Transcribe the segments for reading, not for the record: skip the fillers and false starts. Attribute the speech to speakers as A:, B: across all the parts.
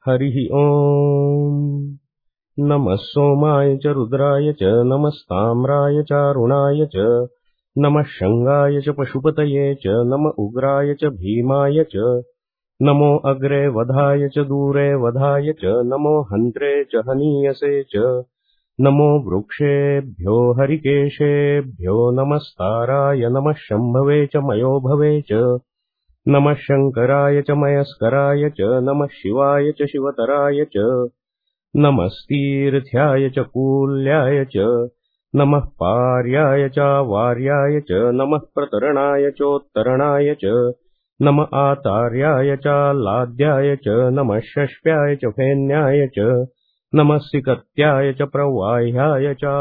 A: हरिः ओम्। नमः सोमाय च रुद्राय च नमस्ताम्राय चारुणाय च नमः शङ्गाय च पशुपतये च नम उग्राय च भीमाय च नमो अग्रे वधाय च दूरे वधाय च नमो हन्त्रे च हनीयसे च नमो वृक्षेभ्यो हरिकेशेभ्यो नमस्ताराय नमः शम्भवे च मयोभवे च नमः शङ्कराय च मयस्कराय च नमः शिवाय च शिवतराय च नमस्तीर्थ्याय च कूल्याय च नमः पार्याय च वार्याय च नमः प्रतरणाय चोत्तरणाय च नम आतार्याय च लाद्याय च नमः षष्प्याय च फेन्याय च नमः सिकत्याय च प्रवाह्याय च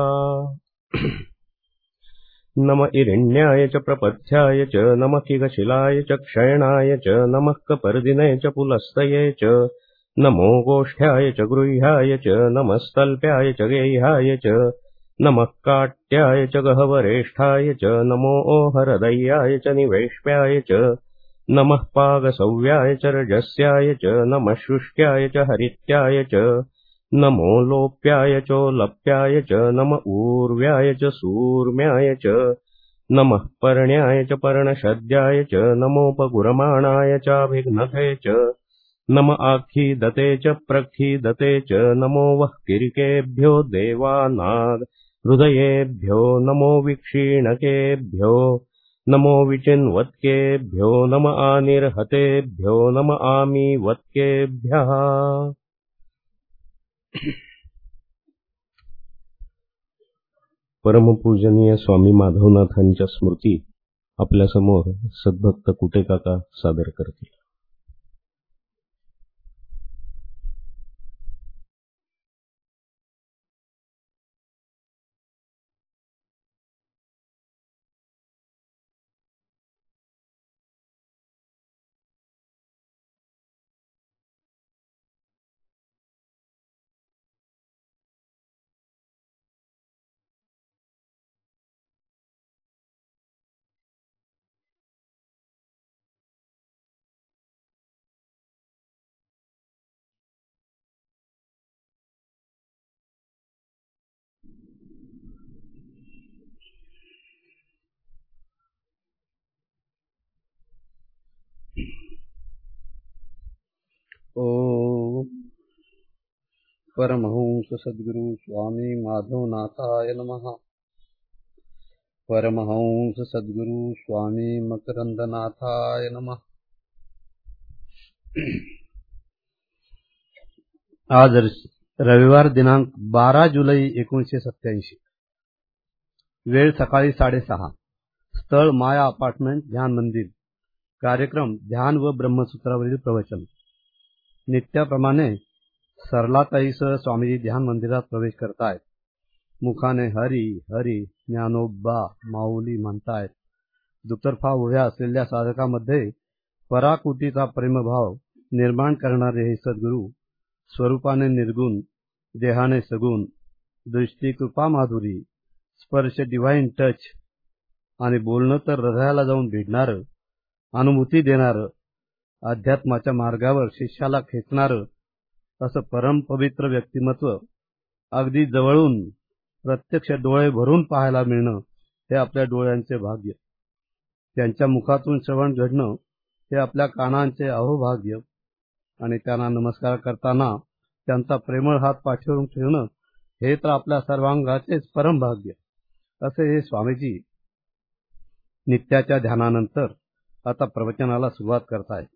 A: नम इरिण्याय च प्रपथ्याय च नमः किगशिलाय च क्षयणाय च नमः कपर्दिने च पुलस्तये च नमो गोष्ठ्याय च गृह्याय च नमस्तल्प्याय च गेह्याय च नमः काट्याय च गहवरेष्ठाय च नमो हरदय्याय च निवेश्प्याय च नमः पागसव्याय च रजस्याय च नमः शुष्क्याय च हरित्याय च नमो लोप्याय चोलप्याय च नम ऊर्व्याय च सूर्म्याय च नमः पर्ण्याय च पर्णशद्याय च नमोपगुरमाणाय चाभिघ्नते च नम आखीदते च प्रखीदते च नमो वःकिरिकेभ्यो देवानाग हृदयेभ्यो नमो विक्षीणकेभ्यो नमो विचिन्वत्केभ्यो नम आनिर्हतेभ्यो नम आमीवत्केभ्यः। परमपूजनीय स्वामी माधवनाथांच्या स्मृती आपल्यासमोर सद्भक्त कुटेकाका सादर करतील.
B: ओम परमहंस सद्गुरु स्वामी माधवनाथाय नमः. परमहंस सद्गुरु स्वामी मकरंदनाथाय नमः. आज रविवार दिनांक 12 जुलै 1987. वेळ सकाळी 6:30. स्थळ माया अपार्टमेंट ध्यान मंदिर. कार्यक्रम ध्यान व ब्रह्मसूत्रावरील प्रवचन. नित्याप्रमाणे सरलाताईसह स्वामीजी ध्यान मंदिरात प्रवेश करतायत. मुखाने हरी हरी ज्ञानोबा माऊली म्हणतायत. दुतर्फा उभ्या असलेल्या साधकामध्ये पराकुटीचा प्रेमभाव निर्माण करणारे हे सद्गुरू स्वरूपाने निर्गुण, देहाने सगुण, दृष्टी कृपा माधुरी, स्पर्श डिव्हाइन टच आणि बोलणं तर हृदयाला जाऊन भिडणारं, अनुभूती देणारं, अध्यात्माच्या मार्गावर शिष्याला खेचणारं असं परम पवित्र व्यक्तिमत्व अगदी जवळून प्रत्यक्ष डोळे भरून पाहायला मिळणं हे आपल्या डोळ्यांचे भाग्य. त्यांच्या मुखातून श्रवण घडणं हे आपल्या कानांचे अहोभाग्य. आणि त्यांना नमस्कार करताना त्यांचा प्रेमळ हात पाठवून ठेवणं हे तर आपल्या सर्वांगाचेच परम भाग्य. असे हे स्वामीजी नित्याच्या ध्यानानंतर आता प्रवचनाला सुरुवात करतायत.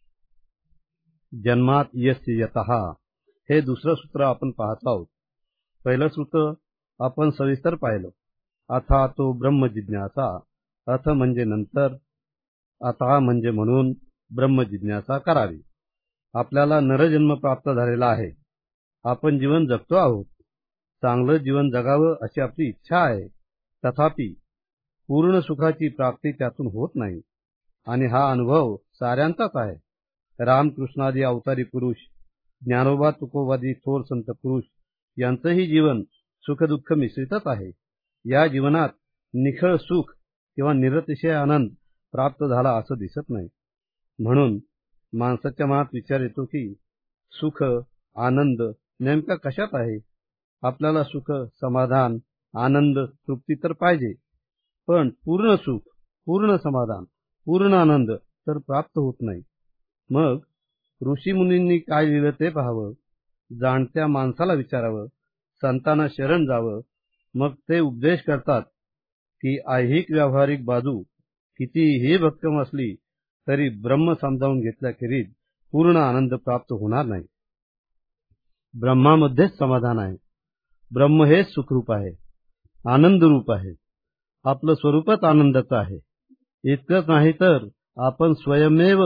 B: जन्मात यस्य यतः हे दुसरं सूत्र आपण पाहत आहोत. पहिलं सूत्र आपण सविस्तर पाहिलं. अथा तो ब्रह्म जिज्ञासा. अथ म्हणजे नंतर, आता म्हणजे म्हणून ब्रह्म जिज्ञासा करावी. आपल्याला नरजन्म प्राप्त झालेला आहे. आपण जीवन जगतो आहोत. चांगलं जीवन जगावं अशी आपली इच्छा आहे. तथापि पूर्ण सुखाची प्राप्ती त्यातून होत नाही. आणि हा अनुभव साऱ्यांचाच आहे. रामकृष्णादी अवतारी पुरुष, ज्ञानोबा तुकोबादी थोर संत पुरुष यांचंही जीवन सुखदुःख मिश्रितच आहे. या जीवनात निखळ सुख किंवा निरतिशय आनंद प्राप्त झाला असं दिसत नाही. म्हणून माणसाच्या मनात विचार येतो की सुख आनंद नेमका कशात आहे? आपल्याला सुख समाधान आनंद तृप्ती तर पाहिजे, पण पूर्ण सुख पूर्ण समाधान पूर्ण आनंद तर प्राप्त होत नाही. मग ऋषीमुनींनी काय लिहिलं ते पाहावं, जाणत्या माणसाला विचारावं, संतांना शरण जावं. मग ते उपदेश करतात की ऐहिक व्यावहारिक बाजू कितीही भक्कम असली तरी ब्रह्म समजावून घेतल्याखेरीज पूर्ण आनंद प्राप्त होणार नाही. ब्रह्मामध्येच समाधान आहे. ब्रह्म हेच सुखरूप आहे, आनंद रूप आहे. आपलं स्वरूपच आनंदाचं आहे. इतकंच नाही तर आपण स्वयमेव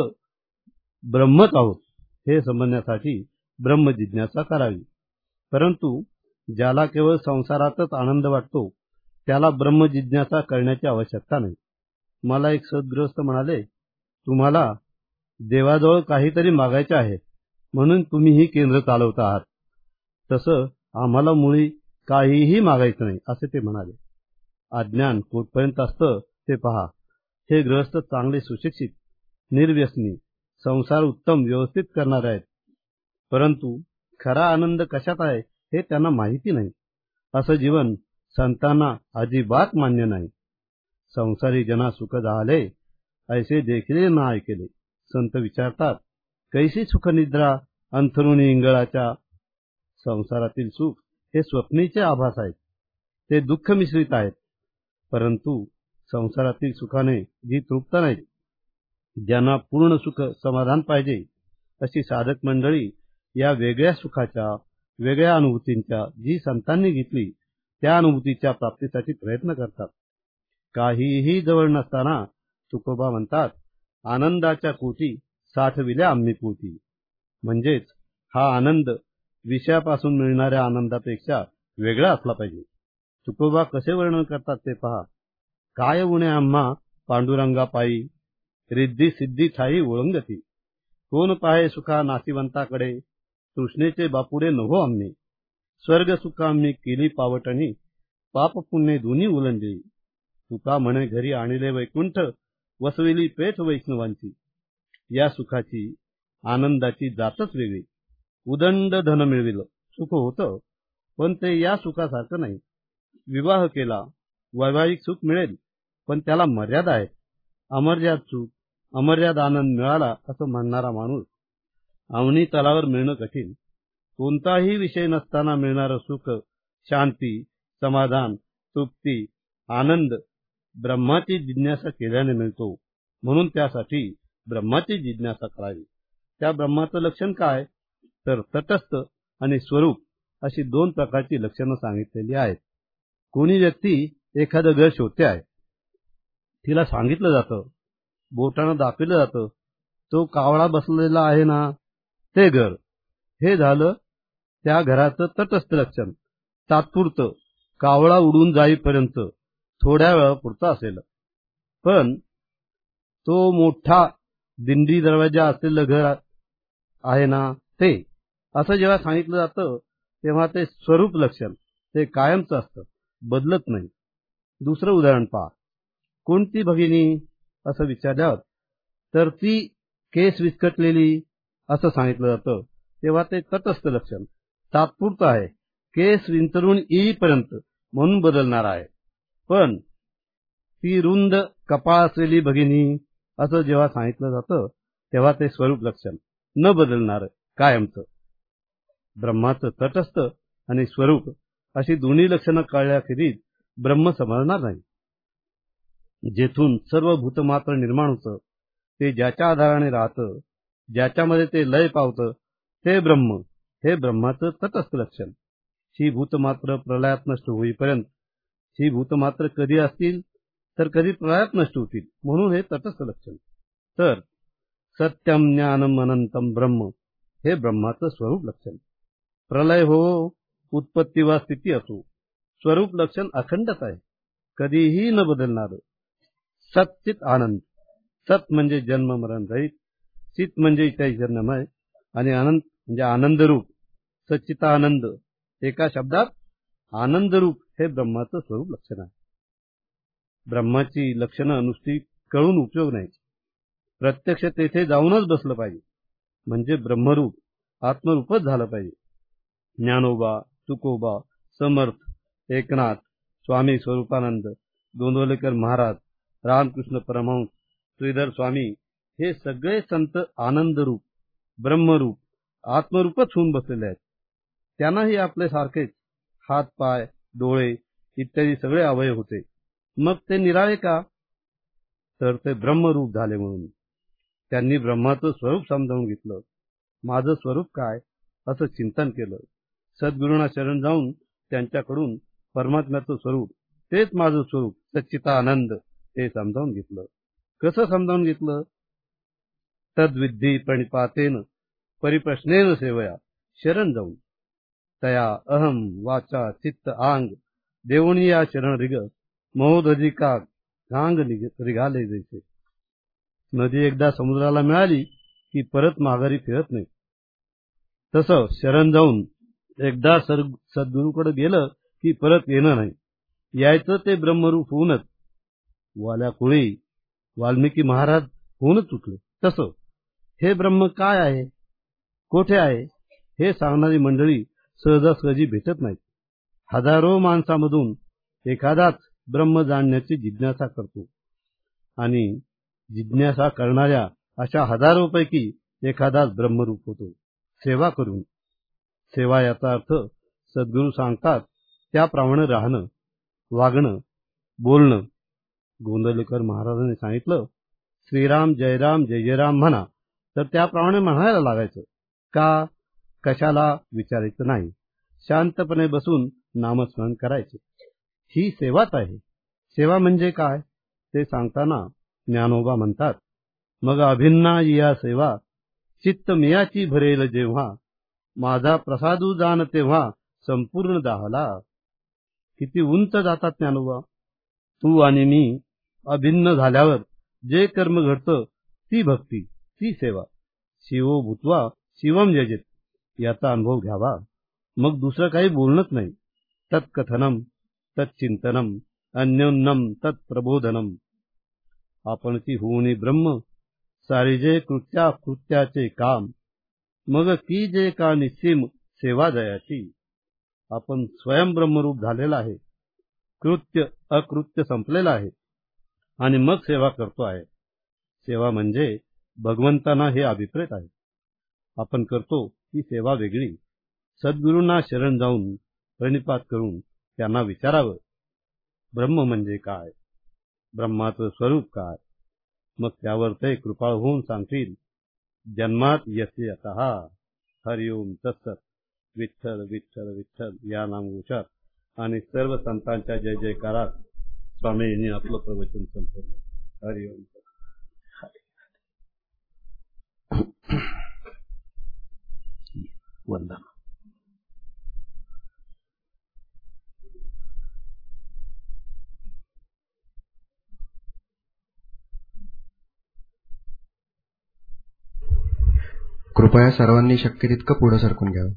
B: ब्रह्मच आहोत हे समजण्यासाठी ब्रह्म जिज्ञासा करावी. परंतु ज्याला केवळ संसारातच आनंद वाटतो त्याला ब्रह्म जिज्ञासा करण्याची आवश्यकता नाही. मला एक सद्गृहस्थ म्हणाले, तुम्हाला देवाजवळ काहीतरी मागायचे आहे म्हणून तुम्ही ही केंद्र चालवत आहात. तसं आम्हाला मुळी काहीही मागायचं नाही असे ते म्हणाले. अज्ञान कुठपर्यंत असतं ते पहा. हे गृहस्थ चांगले सुशिक्षित निर्व्यसनी संसार उत्तम व्यवस्थित करणारे आहेत, परंतु खरा आनंद कशात आहे हे त्यांना माहिती नाही. असं जीवन संतांना अजिबात मान्य नाही. संसारी जना सुख झाले ऐसे देखील ना ऐकले. संत विचारतात, कैसी सुखनिद्रा अंथरुणी इंगळाच्या. संसारातील सुख हे स्वप्नीचे आभास आहेत, ते दुःख मिश्रित आहेत. परंतु संसारातील सुखाने जी तृप्त नाहीत, ज्यांना पूर्ण सुख समाधान पाहिजे अशी साधक मंडळी या वेगळ्या सुखाच्या वेगळ्या अनुभूतींच्या जी संतांनी घेतली त्या अनुभूतीच्या प्राप्तीसाठी प्रयत्न करतात. काहीही जवळ नसताना तुकोबा म्हणतात, आनंदाच्या कोटी साठविल्या आम्ही पोटी. म्हणजेच हा आनंद विषयापासून मिळणाऱ्या आनंदापेक्षा वेगळा असला पाहिजे. तुकोबा कसे वर्णन करतात ते पहा. काय उणे आम्हा पांडुरंगा पायी, रिद्धी सिद्धी ठाई ओळंगती. कोण पाहे सुखा नाशिवंताकडे, तृष्णेचे बापुडे नव्हो आम्ही. स्वर्ग सुख आम्ही केली पावटणी, पाप पुण्य दोन्ही उलंडली. तुका म्हणे घरी आणले वैकुंठ, वसविली पेठ वैष्णवांची. या सुखाची आनंदाची जातच वेगळी. उदंड धन मिळविलं सुख होतं, पण ते या सुखासारखं नाही. विवाह केला वैवाहिक सुख मिळेल, पण त्याला मर्यादा आहे. अमर्याद सुख अमर्याद आनंद मिळाला असं म्हणणारा माणूस अवनी तलावर मिळणं कठीण. कोणताही विषय नसताना मिळणारं सुख शांती समाधान तृप्ती आनंद ब्रह्माची जिज्ञासा केल्याने मिळतो. म्हणून त्यासाठी ब्रह्माची जिज्ञासा करावी. त्या ब्रह्माचं लक्षण काय तर तटस्थ आणि स्वरूप अशी दोन प्रकारची लक्षणं सांगितलेली आहेत. कोणी व्यक्ती एखादं घर शोधते आहे, तिला सांगितलं जातं, बोटानं दाखवलं जातं, तो कावळा बसलेला आहे ना ते घर. हे झालं त्या घराचं तटस्थ लक्षण. तात्पुरतं कावळा उडून जाईपर्यंत थोड्या वेळापुरतं असेल. पण तो मोठा दिंडी दरवाजा असलेलं घर आहे ना ते असं जेव्हा सांगितलं जातं तेव्हा ते स्वरूप लक्षण ते कायमचं असतं, बदलत नाही. दुसरं उदाहरण पहा. कोणती भगिनी असं विचारल्यावर तर ती केस विस्कटलेली असं सांगितलं जातं, तेव्हा ते तटस्थ लक्षण तात्पुरतं आहे, केस विंचरून येईपर्यंत म्हणून बदलणार आहे. पण ती रुंद कपाळ असलेली भगिनी असं जेव्हा सांगितलं जातं तेव्हा ते स्वरूप लक्षण न बदलणार कायमचं. ब्रह्माचं तटस्थ आणि स्वरूप अशी दोन्ही लक्षणं कळल्याखेरीज ब्रह्म समजणार नाही. जेथून सर्व भूतमात्र निर्माण होतं ते ज्याच्या आधाराने राहतं, ज्याच्यामध्ये ते लय पावतं ते ब्रह्म. हे ब्रह्माचं तटस्थ लक्षण. ही भूतमात्र प्रलयात नष्ट होईपर्यंत, ही भूतमात्र कधी असतील तर कधी प्रलयात नष्ट होतील, म्हणून हे तटस्थ लक्षण. तर सत्यम ज्ञानम अनंतम ब्रह्म हे ब्रह्माचं स्वरूप लक्षण. प्रलय हो उत्पत्ती वा स्थिती असो, स्वरूप लक्षण अखंडच आहे, कधीही न बदलणार. सच्चित आनंद. सत म्हणजे जन्म मरण रहित, चित म्हणजे चैतन्यमय आणि अनंत म्हणजे आनंदरूप. सच्चितानंद एका शब्दात आनंदरूप हे ब्रह्माचं स्वरूप लक्षण आहे. ब्रह्माची लक्षणं नुसती कळून उपयोग नाही, प्रत्यक्ष तेथे जाऊनच बसलं पाहिजे. म्हणजे ब्रह्मरूप आत्मरूपच झालं पाहिजे. ज्ञानोबा, तुकोबा, समर्थ, एकनाथ, स्वामी स्वरूपानंद, गोंदवलेकर महाराज, रामकृष्ण परमहंस, श्रीधर स्वामी हे सगळे संत आनंदरूप, ब्रह्मरूप, आत्मरूपच होऊन बसलेले आहेत. त्यांनाही आपले सारखेच हात, पाय, डोळे इत्यादी सगळे अवयव होते. मग ते निराळे का? तर ते ब्रह्मरूप झाले म्हणून. त्यांनी ब्रह्माचं स्वरूप समजावून घेतलं. माझं स्वरूप काय असं चिंतन केलं. सद्गुरूंना शरण जाऊन त्यांच्याकडून परमात्म्याचं स्वरूप, तेच माझं स्वरूप सच्चिदानंद हे समजावून घेतलं. कसं समजावून घेतलं? तद्विद्धी प्रणिपातेन परिप्रश्नेन सेवया, शरण जाऊन. तया अहम वाचा चित्त आंग देवणिया शरण रिग, महोदधिका गांग रिघाले जैसे. नदी एकदा समुद्राला मिळाली की परत माघारी फिरत नाही. तसं शरण जाऊन एकदा सद्गुरूकडे गेलं की परत येणं नाही. यायचं ते ब्रह्मरूप होऊनच. वाल्या कोळी वाल्मिकी महाराज होऊनच उठले. तसं हे ब्रह्म काय आहे, कोठे आहे हे सांगणारी मंडळी सहजासहजी भेटत नाहीत. हजारो माणसामधून एखादाच ब्रह्म जाणण्याची जिज्ञासा करतो आणि जिज्ञासा करणाऱ्या अशा हजारोपैकी एखादाच ब्रह्मरूप होतो. सेवा करून. सेवा याचा अर्थ सद्गुरू सांगतात त्याप्रमाणे राहणं, वागणं, बोलणं. गोंदवलेकर महाराजांनी सांगितलं, श्रीराम जयराम जय जयराम म्हणा, तर त्याप्रमाणे म्हणायला लागायचं. का, कशाला विचारायचं नाही. शांतपणे बसून नामस्मरण करायचे. ही सेवाच आहे. सेवा म्हणजे काय ते सांगताना ज्ञानोबा म्हणतात, मग अभिन्ना या सेवा चित्त मियाची भरेल जेव्हा, माझा प्रसादू जाण तेव्हा संपूर्ण दाहला. किती उंच जातात ज्ञानोबा. तू आणि मी अभिन्न झाल्यावर जे कर्म घडतं ती भक्ती, ती सेवा. शिवो भूत्वा शिवम यजेत याचा अनुभव घ्यावा. मग दुसरं काही बोलणंच नाही. तत्कथनम तच्चिंतनम अन्योन्नम तत्प्रबोधनम. आपणची होऊनी ब्रह्म सारी जे कृत्याचे काम, मग की जे का निस्सीम सेवा दयाची. आपण स्वयं ब्रह्मरूप झालेला आहे. कृत्य अकृत्य संपलेला आहे आणि मग सेवा करतो आहे. सेवा म्हणजे भगवंतांना हे अभिप्रेत आहे. आपण करतो ही सेवा वेगळी. सद्गुरूंना शरण जाऊन प्रणिपात करून त्यांना विचारावं, ब्रह्म म्हणजे काय, ब्रह्माचं स्वरूप काय. मग त्यावर ते कृपाळ होऊन सांगतील, जन्मात यस्य यतः. हरिओम तत्सत. विठ्ठल विठ्ठल विठ्ठल या नामोच्चार आणि सर्व संतांच्या जय जयकारात स्वामींनी आपलं प्रवचन संपवलं. हरिओम. वंदन.
C: कृपया सर्वांनी शक्य तितकं पुढे सरकून घ्यावं.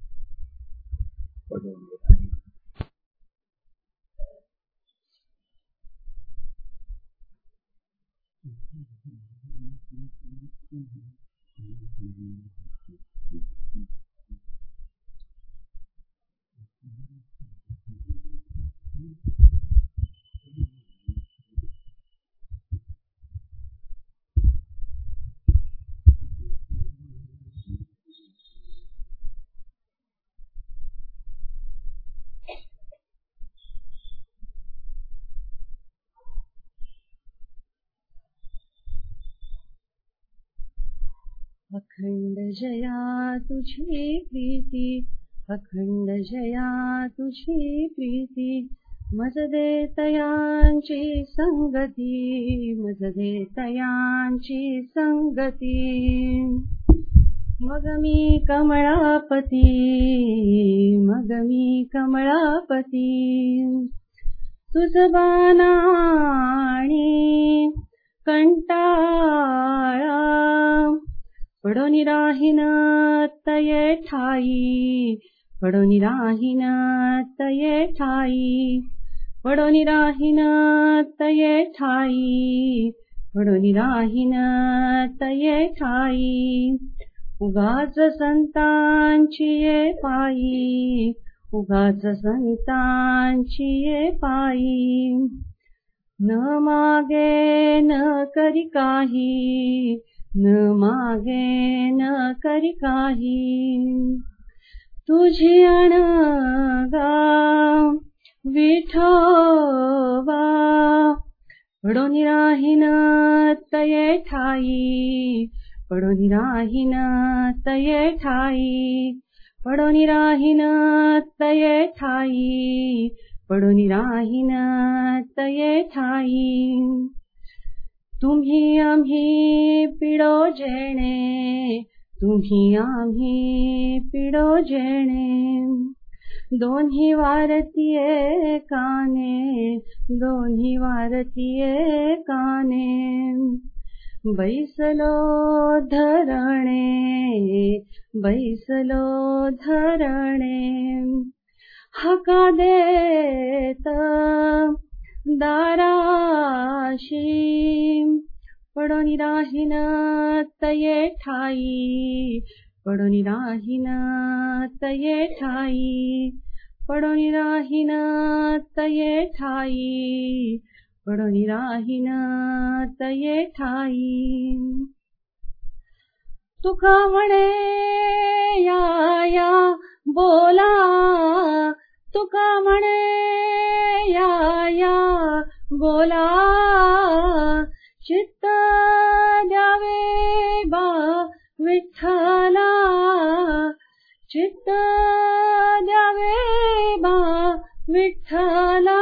D: अखंड जया तुझी प्रीती, अखंड जया तुझी प्रीती, मज दे तयांची संगती, मज दे तयांची संगती. मग मी कमळापती, मग मी कमळापती, तुझ बाणाणी कंटाळा पडोनी राहीन तये ठाई, पडोनी राहीन तये ठाई, पडोनी राहीन तये ठाई, पडोनी राहीन तये ठाई. उगाच संतांची ये पायी, उगाच संतांची ये पायी. न मागे न करी काही, न मागे न करी काही. तुझी अणगा विठोबा, पडोनी राहीन तये ठाई, पडोनी राहीन तये ठाई, पडोनी राहीन तये ठाई, पडोनी राहीन तये ठाई. तुम्ही आम्ही पिडो जेणे, तुम्ही आम्ही पिडो जेणे. दोन्ही वारती एकाने, दोन्ही वारती एकाने. बैसलो धरणे, बैसलो धरणे. हाका देत दाराशी, पडोनी राहीन तये ठाई, पडोनी राहीन तये ठाई, पडोनी राहीन तये ठाई, पडोनी राहीन तये ठाई. तुका म्हणे या या बोला, तुका म्हणे या या बोला. चित्त द्यावे बा विठ्ठला, चित्त द्यावे बा विठ्ठला.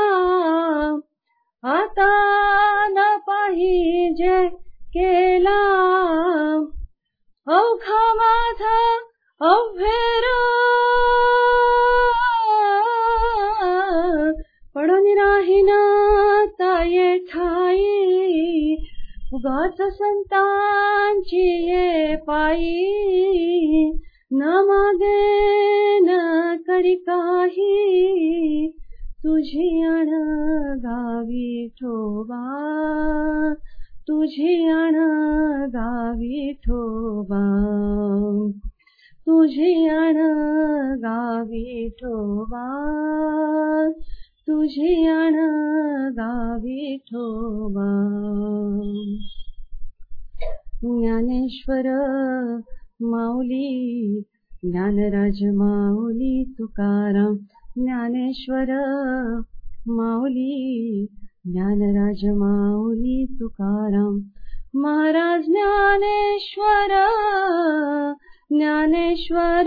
D: आता न पाहिजे केला, अवघा माझा अव्हेर. पडोनी राहीन तये ठाई, उगाच संतांची ये पायी. न मागे न करी काही, तुझी अणगा विठोबा, तुझी अणगा विठोबा, तुझी अणगा विठोबा, तुझी अणगा विठोबा. ज्ञानेश्वर माऊली, ज्ञानराज माऊली तुकाराम. ज्ञानेश्वर माऊली, ज्ञानराज माऊली तुकाराम. महाराज ज्ञानेश्वर, ज्ञानेश्वर,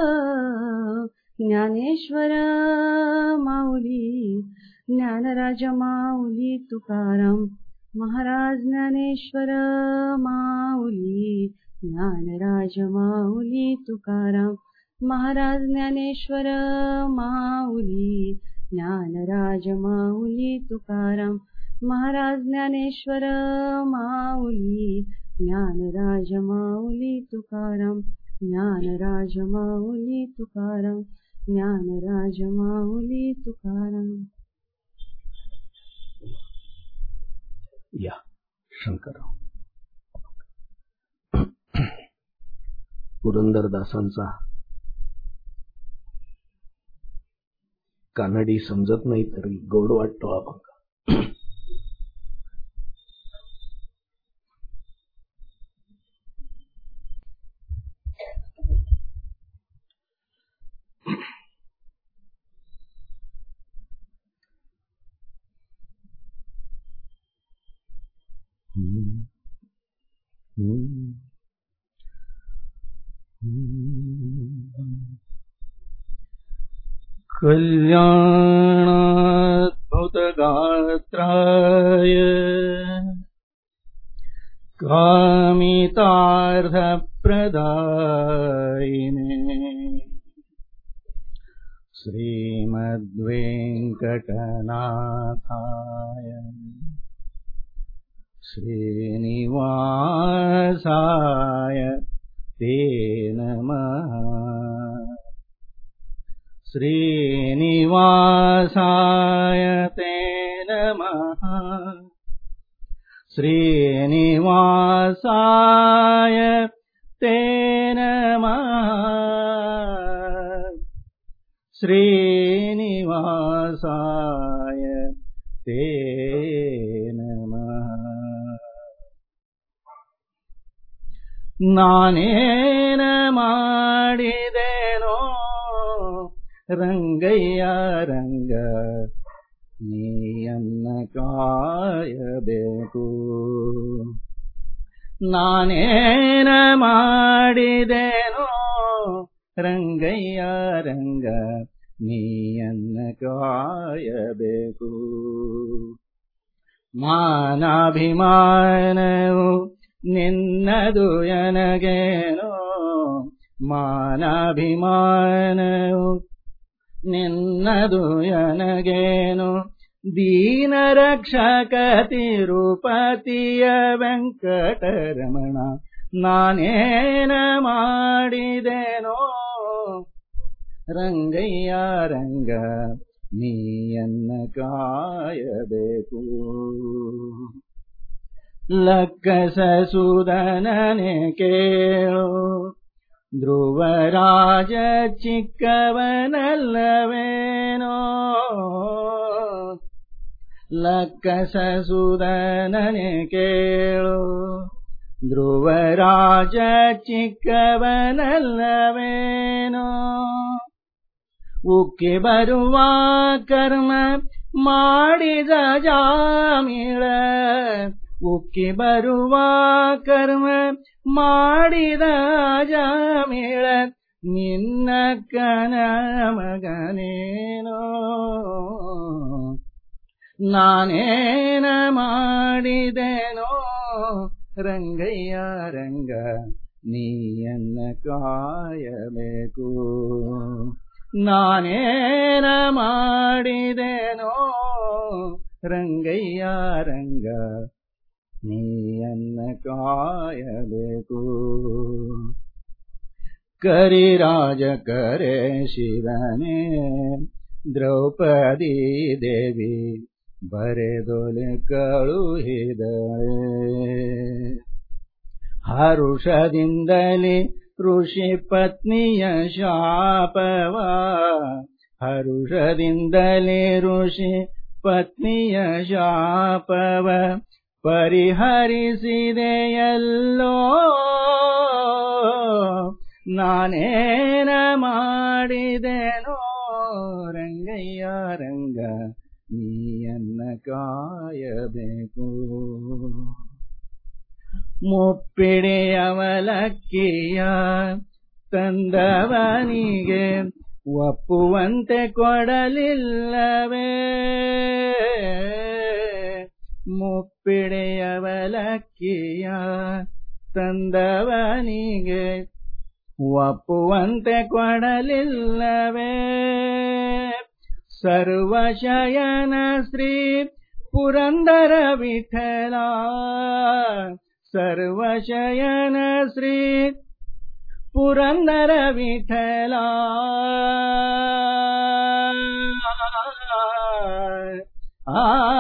D: ज्ञानेश्वर माऊली, ज्ञानराज माऊली तुकाराम. महाराज ज्ञानेश्वर माऊली, ज्ञानराज माऊली तुकाराम. महाराज ज्ञानेश्वर माऊली, ज्ञानराज माऊली तुकाराम. महाराज ज्ञानेश्वर माऊली, ज्ञानराज माऊली तुकाराम. ज्ञानराज माऊली तुकाराम, ज्ञानराज माऊली तुकाराम.
A: या शंकरराव. पुरंदरदासांचा कानडी समजत नाही तरी गोड वाटतो अभंग. कल्याणाद्भुतगात्राय कामितार्थप्रदायिने श्रीमद्वेङ्कटनाथाय श्रीनिवासाय ते नमः. श्रीनिवासाय ते नमः. श्रीनिवासाय ते नमः.
E: श्रीनिवासाय ते नमः। ನಾನೇನ ಮಾಡಿದೆನೋ ರಂಗಯ್ಯ ರಂಗ ನೀಯನ್ನ ಕಾಯಬೇಕು. ನಾನೇನ ಮಾಡಿದೆನೋ ರಂಗಯ್ಯ ರಂಗ ನೀಯನ್ನ ಕಾಯಬೇಕು. ಮಾನಾಭಿಮಾನವು ನಿನ್ನದು ಎನಗೇನೋ, ಮಾನಾಭಿಮಾನವು ನಿನ್ನದು ಎನಗೇನೋ, ದೀನ ರಕ್ಷಕ ತಿರುಪತಿಯ ವೆಂಕಟರಮಣ ನಾನೇನ ಮಾಡಿದೆನೋ ರಂಗಯ್ಯ ರಂಗ ನೀಯನ್ನ ಕಾಯಬೇಕು. ಲಕ್ಕಸಸುದನನೆ ಕೇಳು ಧ್ರುವರಾಜ ಚಿಕ್ಕವನಲ್ಲವೇನೋ, ಲಕ್ಕಸಸುದನನೆ ಕೇಳು ಧ್ರುವರಾಜ ಚಿಕ್ಕವನಲ್ಲವೇನೋ. ಉಕ್ಕಿ ಬರುವ ಕರ್ಮ ಮಾಡಿದ ಜಾಮಿಳ, ಉಕ್ಕಿ ಬರುವ ಕರ್ಮ ಮಾಡಿದ ಜಾಮಿಳ ನಿನ್ನಕ್ಕನ ಮಗನೇನೋ. ನಾನೇನ ಮಾಡಿದೆನೋ ರಂಗಯ್ಯ ರಂಗ ನೀಯನ್ನ ಕಾಯಬೇಕು. ನಾನೇನ ಮಾಡಿದೆನೋ ರಂಗಯ್ಯ ರಂಗ ನೀಯನ್ನ ಕಾಯಬೇಕು. ಕರಿರಾಜ ಕರೆಸಿದನೆ ದ್ರೌಪದಿ ದೇವಿ ಬರೆದೊಲೆ ಕಳುಹಿದಳೆ. ಹರುಷದಿಂದಲೇ ಋಷಿ ಪತ್ನಿಯ ಶಾಪವ, ಹರುಷದಿಂದಲೇ ಋಷಿ ಪತ್ನಿಯ ಶಾಪವ ಪರಿಹರಿಸಿದೆಯಲ್ಲೋ. ನಾನೇನ ಮಾಡಿದೆನೋ ರಂಗಯ್ಯ ರಂಗ ನೀಯನ್ನ ಕಾಯಬೇಕು. ಮುಪ್ಪಿಡೆಯವಲಕ್ಕಿಯ ತಂದವನಿಗೆ ಒಪ್ಪುವಂತೆ ಕೊಡಲಿಲ್ಲವೇ, ಮುಪ್ಪಿಡೆಯವಲಕ್ಕಿಯ ತಂದವನಿಗೆ ಒಪ್ಪುವಂತೆ ಕೊಡಲಿಲ್ಲವೇ. ಸರ್ವಶಯನ ಶ್ರೀ ಪುರಂದರ ವಿಠಲ, ಸರ್ವಶಯನ ಶ್ರೀ ಪುರಂದರ ವಿಠಲ. ಆ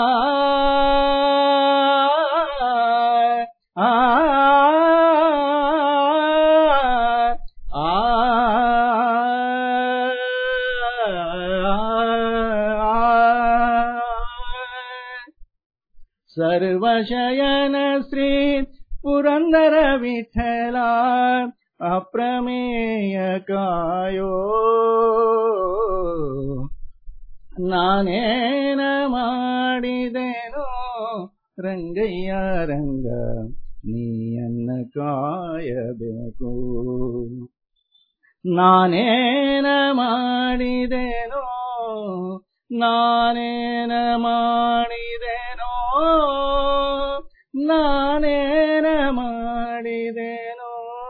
E: ಸರ್ವಶಯನ ಶ್ರೀ ಪುರಂದರ ವಿಠಲ ಅಪ್ರಮೇಯ ಕಾಯೋ. ನಾನೇನ ಮಾಡಿದೆನೋ ರಂಗಯ್ಯ ರಂಗ ನೀಯನ್ನ ಕಾಯಬೇಕು. ನಾನೇನ ಮಾಡಿದೆನೋ, ನಾನೇನ ಮಾಡಿದೆನೋ, ನಾನೇನ ಮಾಡಿದೆನೋ,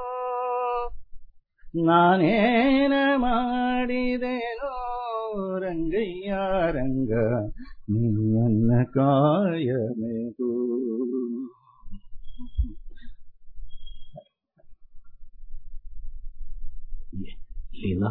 E: ನಾನೇನ ಮಾಡಿದೆನೋ ರಂಗಯ್ಯ ರಂಗ ನೀಯನ್ನ ಕಾಯಬೇಕು.
A: ಲೀನಾ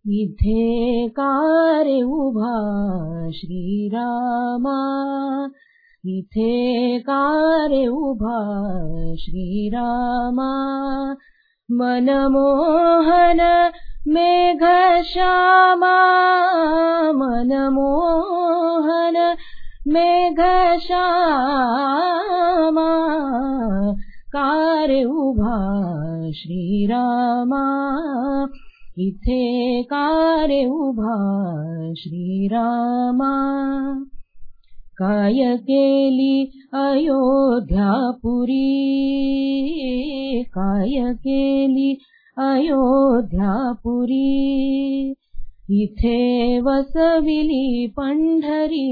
D: इथे का रे उभा श्रीरामा, इथे का रे उभा श्रीरामा, मनमोहन मेघश्यामा, मनमोहन मेघश्यामा, का रे उभा श्रीरामा, इथे का रे उभा श्रीरामा. काय केली अयोध्यापुरी, काय केली अयोध्यापुरी, इथे वसविली पंढरी,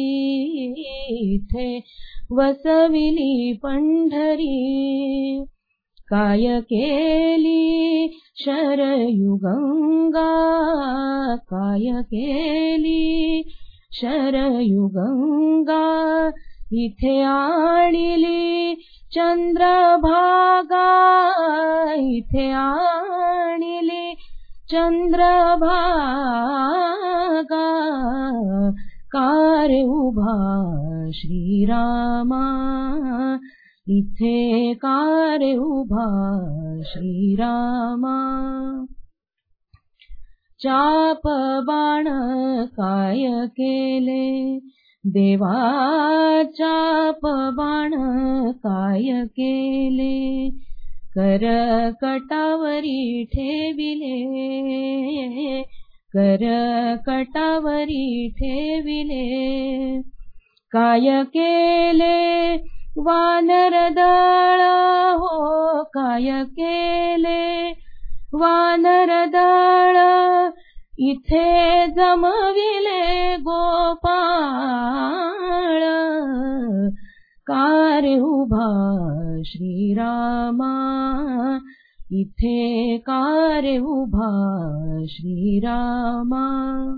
D: इथे वसविली पंढरी. काय केली शरयू गंगा, काय केली शरयू गंगा, इथे आणली चंद्रभागा, इथे आणली चंद्रभागा, का रे उभा श्रीरामा, इथे का रे उभा श्रीरामा. चाप बाण काय केले देवा, चाप बाण काय केले, करकटावरी ठेविले, करकटावरी ठेविले. काय केले वानरदळ हो, काय केले वानरदळ, इथे जमविले गोपाळ, का रे उभा श्रीरामा, इथे का रे उभा श्रीरामा.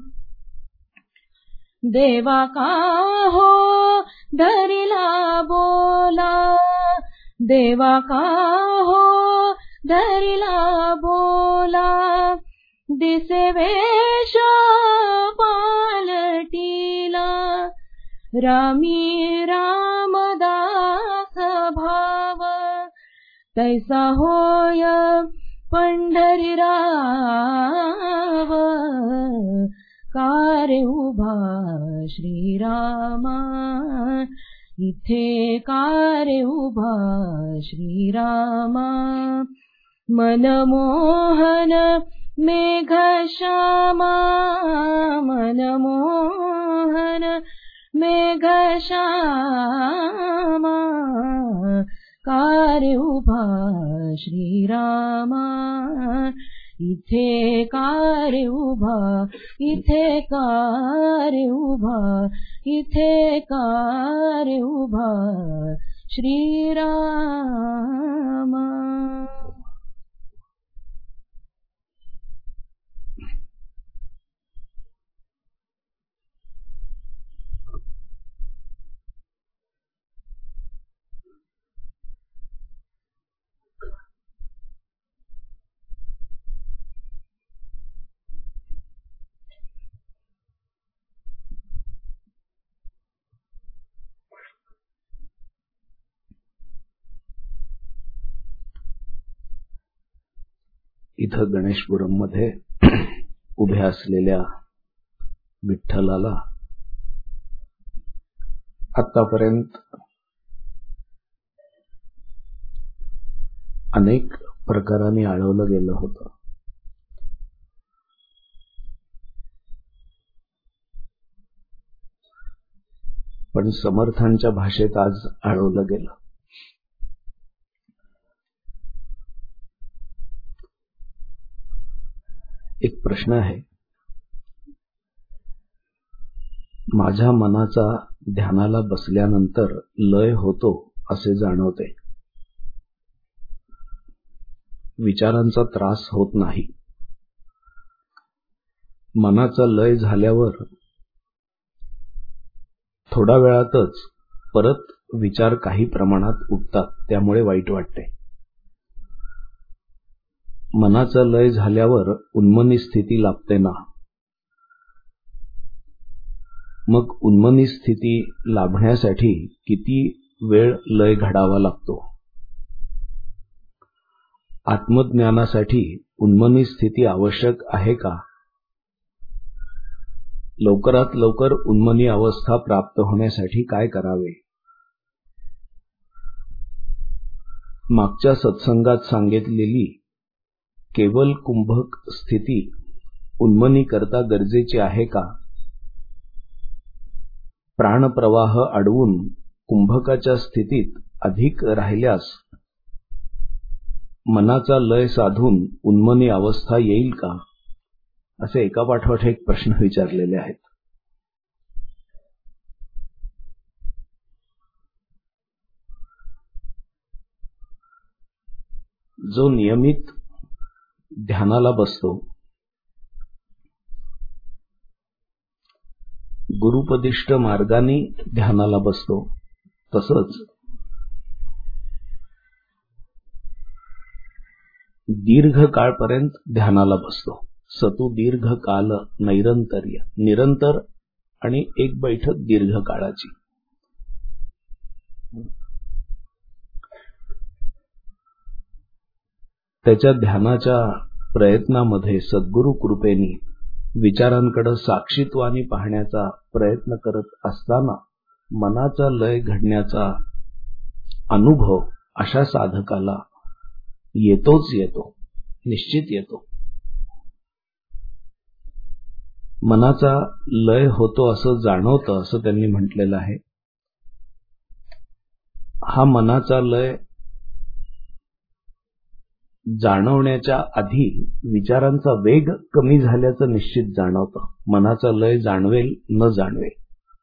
D: देवा का हो धरिला बोला, देवा का हो धरिला बोला, दिसे वेश पालटीला, रामी रामदास भाव, तैसा होय पंढरी राव, का रे उभा श्रीरामा, इथे का रे उभा श्रीरामा. मनमोहन मेघश्यामा, मनमोहन मेघश्यामा, का रे उभा श्रीरामा, इथे का रे उभा, इथे का रे उभा, इथे का रे उभा श्रीरामा.
E: इथं गणेशपुरम मध्ये उभ्या असलेल्या विठ्ठलाला आतापर्यंत अनेक प्रकारांनी आळवलं गेलं होतं. पण समर्थांच्या भाषेत आज आळवलं गेलं. एक प्रश्न आहे, माझ्या मनाचा ध्यानाला बसल्यानंतर लय होतो असे जाणवते, विचारांचा त्रास होत नाही. मनाचा लय झाल्यावर थोड्या वेळातच परत विचार काही प्रमाणात उठतात, त्यामुळे वाईट वाटते. मनाचा लय झाल्यावर उन्मनी स्थिती लाभते ना. मग उन्मनी स्थिती लाभण्यासाठी किती वेळ लय घडावा लागतो. आत्मज्ञानासाठी उन्मनी स्थिती आवश्यक आहे का. लवकरात लवकर उन्मनी अवस्था प्राप्त होण्यासाठी काय करावे. मागच्या सत्संगात सांगितलेली केवल कुंभक स्थिती उन्मनी करता गरजेची आहे का. प्राणप्रवाह अडवून कुंभकाच्या स्थितीत अधिक राहिल्यास मनाचा लय साधून उन्मनी अवस्था येईल का. असे एकापाठोपाठ एक प्रश्न विचारलेले आहेत. जो नियमित ध्यानाला बसतो, गुरुपदिष्ट मार्गाने ध्यानाला बसतो, तसंच दीर्घ काळपर्यंत ध्यानाला बसतो. सतु दीर्घ काल नैरंतर्य, निरंतर आणि एक बैठक दीर्घ काळाची. त्याच्या ध्यानाच्या प्रयत्नामध्ये सद्गुरु कृपेने विचारांकडे साक्षीत्वाने पाहण्याचा प्रयत्न करत असताना मनाचा लय घडण्याचा अनुभव अशा साधकाला येतोच येतो, निश्चित येतो. मनाचा लय होतो असं जाणवतं, असं त्यांनी म्हटलेलं आहे. हा मनाचा लय जाणवण्याच्या आधी विचारांचा वेग कमी झाल्याचं निश्चित जाणवतं. मनाचा लय जाणवेल न जाणवेल.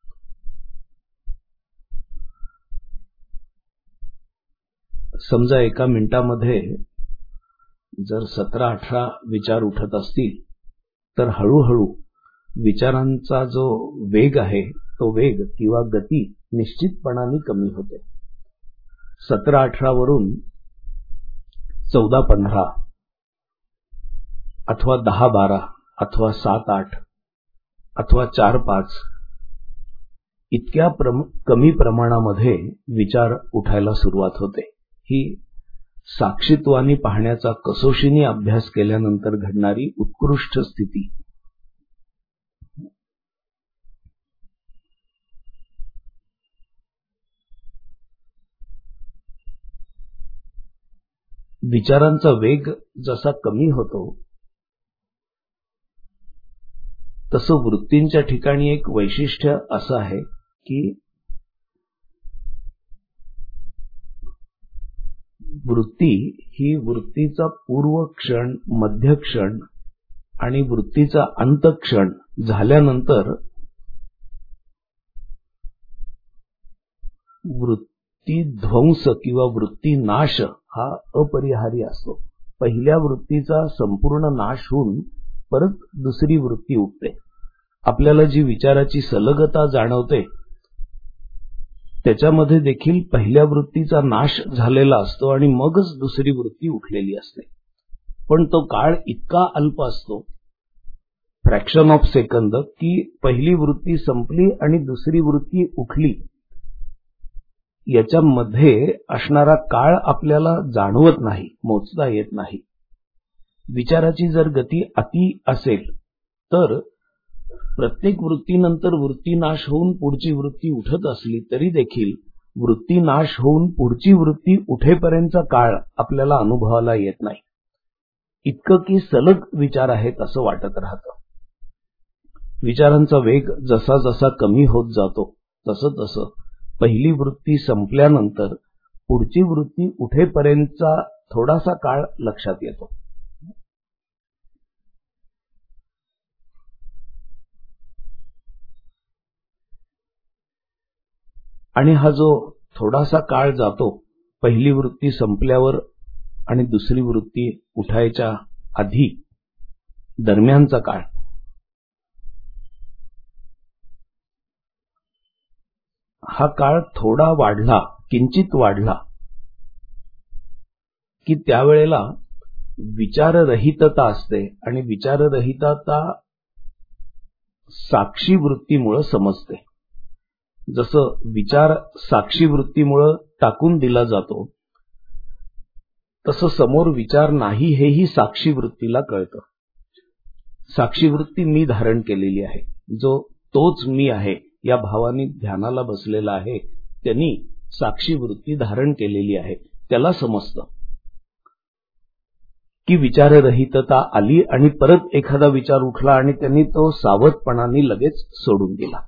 E: समजा एका मिनिटामध्ये जर 17-18 विचार उठत असतील तर हळूहळू विचारांचा जो वेग आहे तो वेग किंवा गती निश्चितपणाने कमी होते. 17-18 वरून 14-15 अथवा 10-12 अथवा 7-8 अथवा 4-5 इतक्या कमी प्रमाणामध्ये विचार उठायला सुरुवात होते. ही साक्षीत्वाने पाहण्याचा कसोशीने अभ्यास केल्यानंतर घडणारी उत्कृष्ट स्थिती. विचारांचा वेग जसा कमी होतो तसं वृत्तींच्या ठिकाणी एक वैशिष्ट्य असं आहे की वृत्ती ही वृत्तीचा पूर्वक्षण, मध्यक्षण आणि वृत्तीचा अंतक्षण झाल्यानंतर वृत्ती ध्वंस किंवा वृत्ती नाश हा अपरिहार्य असतो. पहिल्या वृत्तीचा संपूर्ण नाश होऊन परत दुसरी वृत्ती उठते. आपल्याला जी विचाराची सलगता जाणवते त्याच्यामध्ये देखील पहिल्या वृत्तीचा नाश झालेला असतो आणि मगच दुसरी वृत्ती उठलेली असते. पण तो काळ इतका अल्प असतो, फ्रॅक्शन ऑफ सेकंद, की पहिली वृत्ती संपली आणि दुसरी वृत्ती उठली याच्यामध्ये असणारा काळ आपल्याला जाणवत नाही, मोजता येत नाही. विचाराची जर गती अति असेल तर प्रत्येक वृत्तीनंतर वृत्ती नाश होऊन पुढची वृत्ती उठत असली तरी देखील वृत्ती नाश होऊन पुढची वृत्ती उठेपर्यंतचा काळ आपल्याला अनुभवाला येत नाही. इतकं की सलग विचार आहेत असं वाटत राहतं. विचारांचा वेग जसा जसा कमी होत जातो तसं तसं पहिली वृत्ती संपल्यानंतर पुढची वृत्ती उठेपर्यंतचा थोडासा काळ लक्षात येतो. आणि हा जो थोडासा काळ जातो पहिली वृत्ती संपल्यावर आणि दुसरी वृत्ती उठायच्या आधी दरम्यानचा काळ, हा काळ थोडा वाढला, किंचित वाढला की त्यावेळेला विचाररहितता असते आणि विचाररहितता साक्षी वृत्तीमुळे समजते. जसं विचार साक्षी वृत्तीमुळे टाकून दिला जातो, तसं समोर विचार नाही हेही साक्षी वृत्तीला कळतं. साक्षी वृत्ती मी धारण केलेली आहे, जो तोच मी आहे या भावाने ध्यानाला बसलेला आहे, त्यांनी साक्षी वृत्ती धारण केलेली आहे. त्याला समजतं की विचाररहितता आली आणि परत एखादा विचार उठला आणि त्यांनी तो सावधपणाने लगेच सोडून दिला.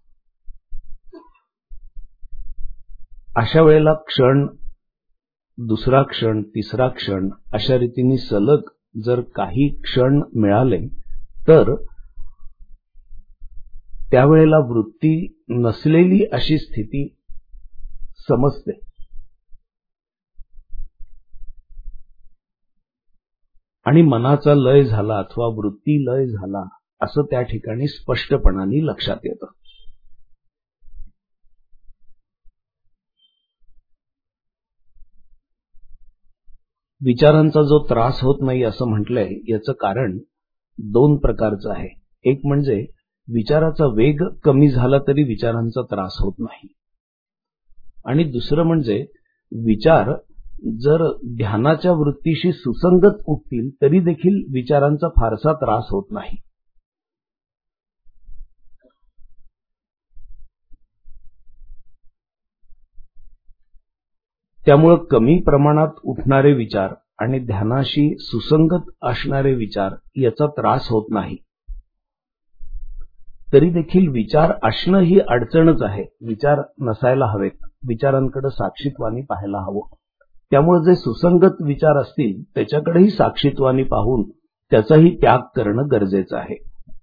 E: अशा वेळेला क्षण, दुसरा क्षण, तिसरा क्षण अशा रीतीने सलग जर काही क्षण मिळाले तर त्यावेळेला वृत्ती नसलेली अशी स्थिती समजते. आणि मनाचा लय झाला अथवा वृत्ती लय झाला असं त्या ठिकाणी स्पष्टपणाने लक्षात येतं. विचारांचा जो त्रास होत नाही असं म्हटलंय, याचं कारण दोन प्रकारचं आहे. एक म्हणजे विचाराचा वेग कमी झाला तरी विचारांचा त्रास होत नाही, आणि दुसरं म्हणजे विचार जर ध्यानाच्या वृत्तीशी सुसंगत उठतील तरी देखील विचारांचा फारसा त्रास होत नाही. त्यामुळे कमी प्रमाणात उठणारे विचार आणि ध्यानाशी सुसंगत असणारे विचार याचा त्रास होत नाही. तरी देखील विचार असणं ही अडचणच आहे. विचार नसायला हवेत, विचारांकडे साक्षीत्वाने पाहायला हवं. त्यामुळे जे सुसंगत विचार असतील त्याच्याकडेही साक्षीत्वाने पाहून त्याचाही त्याग करणं गरजेचं आहे.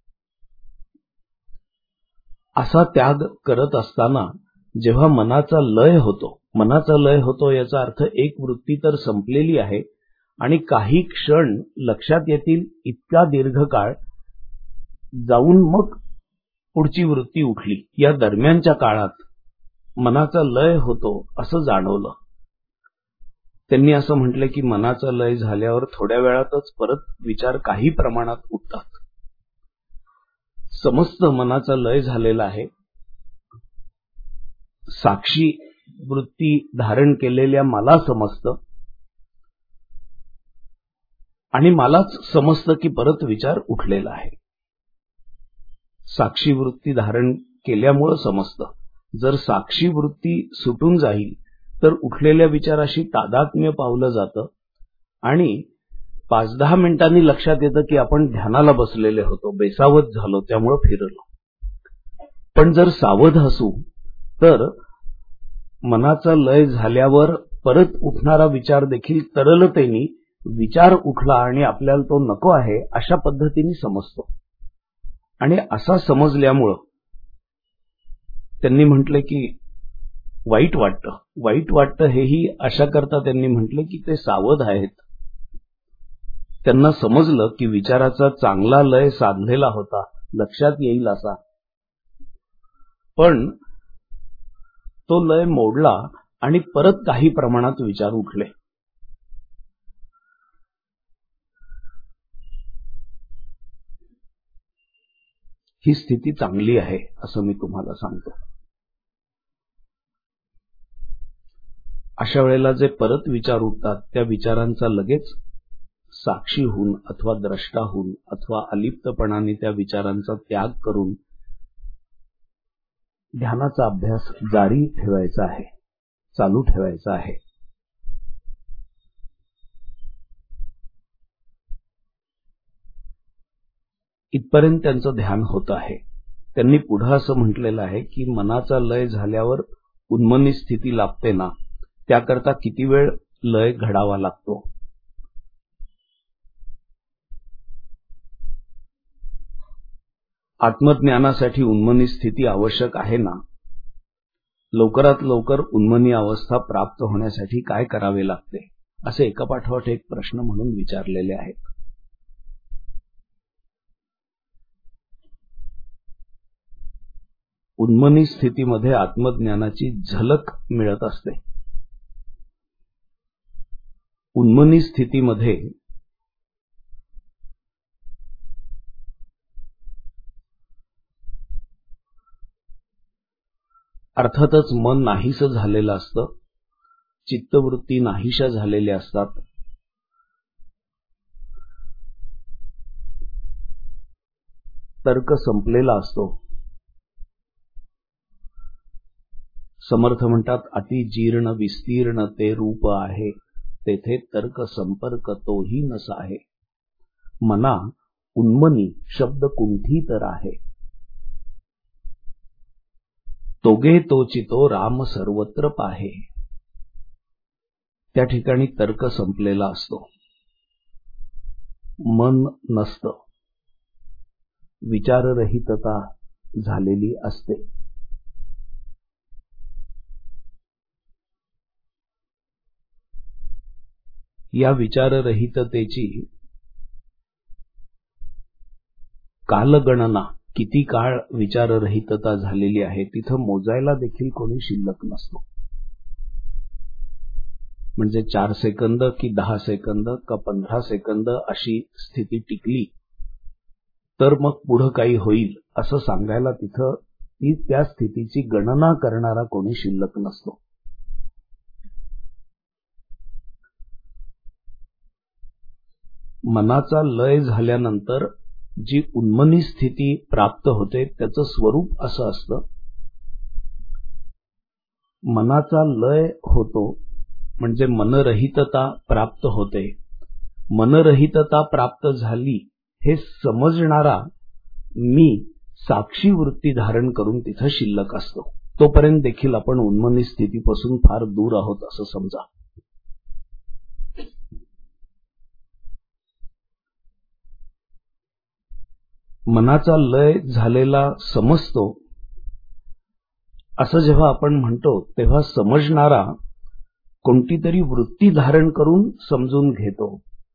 E: असा त्याग करत असताना जेव्हा मनाचा लय होतो याचा अर्थ एक वृत्ती तर संपलेली आहे आणि काही क्षण लक्षात येतील इतका दीर्घकाळ जाऊन मग पुढची वृत्ती उठली. या दरम्यानच्या काळात मनाचा लय होतो असं जाणवलं. त्यांनी असं म्हटलं की मनाचा लय झाल्यावर थोड्या वेळातच परत विचार काही प्रमाणात उठतात. समजतं मनाचा लय झालेला आहे. साक्षी वृत्ती धारण केलेल्या मला समजतं आणि मलाच समजतं की परत विचार उठलेला आहे. साक्षी वृत्ती धारण केल्यामुळं समजतं. जर साक्षी वृत्ती सुटून जाईल तर उठलेल्या विचाराशी तादात्म्य पावलं जातं आणि 5-10 मिनिटांनी लक्षात येतं की आपण ध्यानाला बसलेले होतो, बेसावध झालो, त्यामुळं फिरलो. पण जर सावध असू तर मनाचा लय झाल्यावर परत उठणारा विचार देखील तरलतेने विचार उठला आणि आपल्याला तो नको आहे अशा पद्धतीने समजतो. आणि असा समजल्यामुळं त्यांनी म्हटलं की वाईट वाटतं हेही अशा करता त्यांनी म्हटलं की ते सावध आहेत. त्यांना समजलं की विचाराचा चांगला लय साधलेला होता, लक्षात येईल असा, पण तो लय मोडला आणि परत काही प्रमाणात विचार उठले. ही स्थिती चांगली आहे असं मी तुम्हाला सांगतो. अशा वेळेला जे परत विचार उठतात त्या विचारांचा लगेच साक्षी होऊन अथवा द्रष्टा होऊन अथवा अलिप्तपणाने त्या विचारांचा त्याग करून ध्यानाचा अभ्यास जारी ठेवायचा आहे, चालू ठेवायचा आहे. इथपर्यंत त्यांचं ध्यान होत आहे. त्यांनी पुढे असं म्हटलेलं आहे की मनाचा लय झाल्यावर उन्मनी स्थिती लाभते ना, त्याकरता किती वेळ लय घडावा लागतो. आत्मज्ञानासाठी उन्मनी स्थिती आवश्यक आहे ना, लवकरात लवकर उन्मनी अवस्था प्राप्त होण्यासाठी काय करावे लागते, असे एकापाठोपाठ एक प्रश्न म्हणून विचारलेले आहेत. उन्मनी स्थितीमध्ये आत्मज्ञानाची झलक मिळत असते. उन्मनी स्थितीमध्ये अर्थातच मन नाहीसं झालेलं असतं, चित्तवृत्ती नाहीशा झालेल्या असतात. तर्क संपलेला असतो. समर्थ म्हणतात, अति जीर्ण विस्तीर्ण ते रूप आहे, तेथे तर्क संपर्क तोही नसा आहे. मना उन्मनी शब्द कुंठी तर आहे, तोगे तोचितो राम सर्वत्र पाहे. त्या ठिकाणी तर्क संपलेला असतो, मन नसतं, विचाररहितता झालेली असते. या विचाररहिततेची कालगणना, किती काळ विचाररहितता झालेली आहे, तिथं मोजायला देखील कोणी शिल्लक नसतो. म्हणजे 4 सेकंद की 10 सेकंद का 15 सेकंद अशी स्थिती टिकली तर मग पुढं काही होईल असं सांगायला तिथं त्या स्थितीची गणना करणारा कोणी शिल्लक नसतो. मनाचा लय झाल्यानंतर जी उन्मनी स्थिती प्राप्त होते त्याचं स्वरूप असं असतं, मनाचा लय होतो म्हणजे मनरहितता प्राप्त होते. मनरहितता प्राप्त झाली हे समजणारा मी साक्षी वृत्ती धारण करून तिथं शिल्लक असतो. तोपर्यंत देखील आपण उन्मनी स्थितीपासून फार दूर आहोत असं समजा. मनाचा लय झालेला समजतो असं जेव्हा आपण म्हणतो तेव्हा समजणारा कोणती तरी वृत्ती धारण करून समजून घेतो.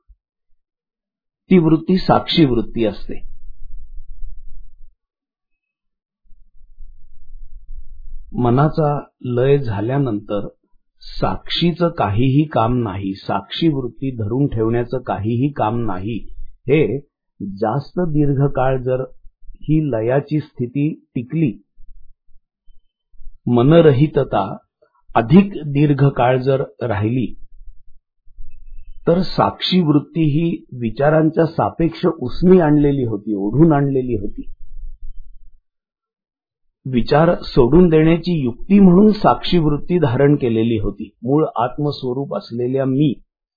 E: ती वृत्ती साक्षी वृत्ती असते. मनाचा लय झाल्यानंतर साक्षीचं काहीही काम नाही, साक्षी वृत्ती धरून ठेवण्याचं काहीही काम नाही. हे जास्त दीर्घकाळ जर ही लयाची स्थिती टिकली, मनरहितता अधिक दीर्घकाळ जर राहिली, तर साक्षी वृत्ती ही विचारांच्या सापेक्ष उसणी आणलेली होती, ओढून आणलेली होती. विचार सोडून देण्याची युक्ती म्हणून साक्षी वृत्ती धारण केलेली होती. मूळ आत्मस्वरूप असलेल्या मी,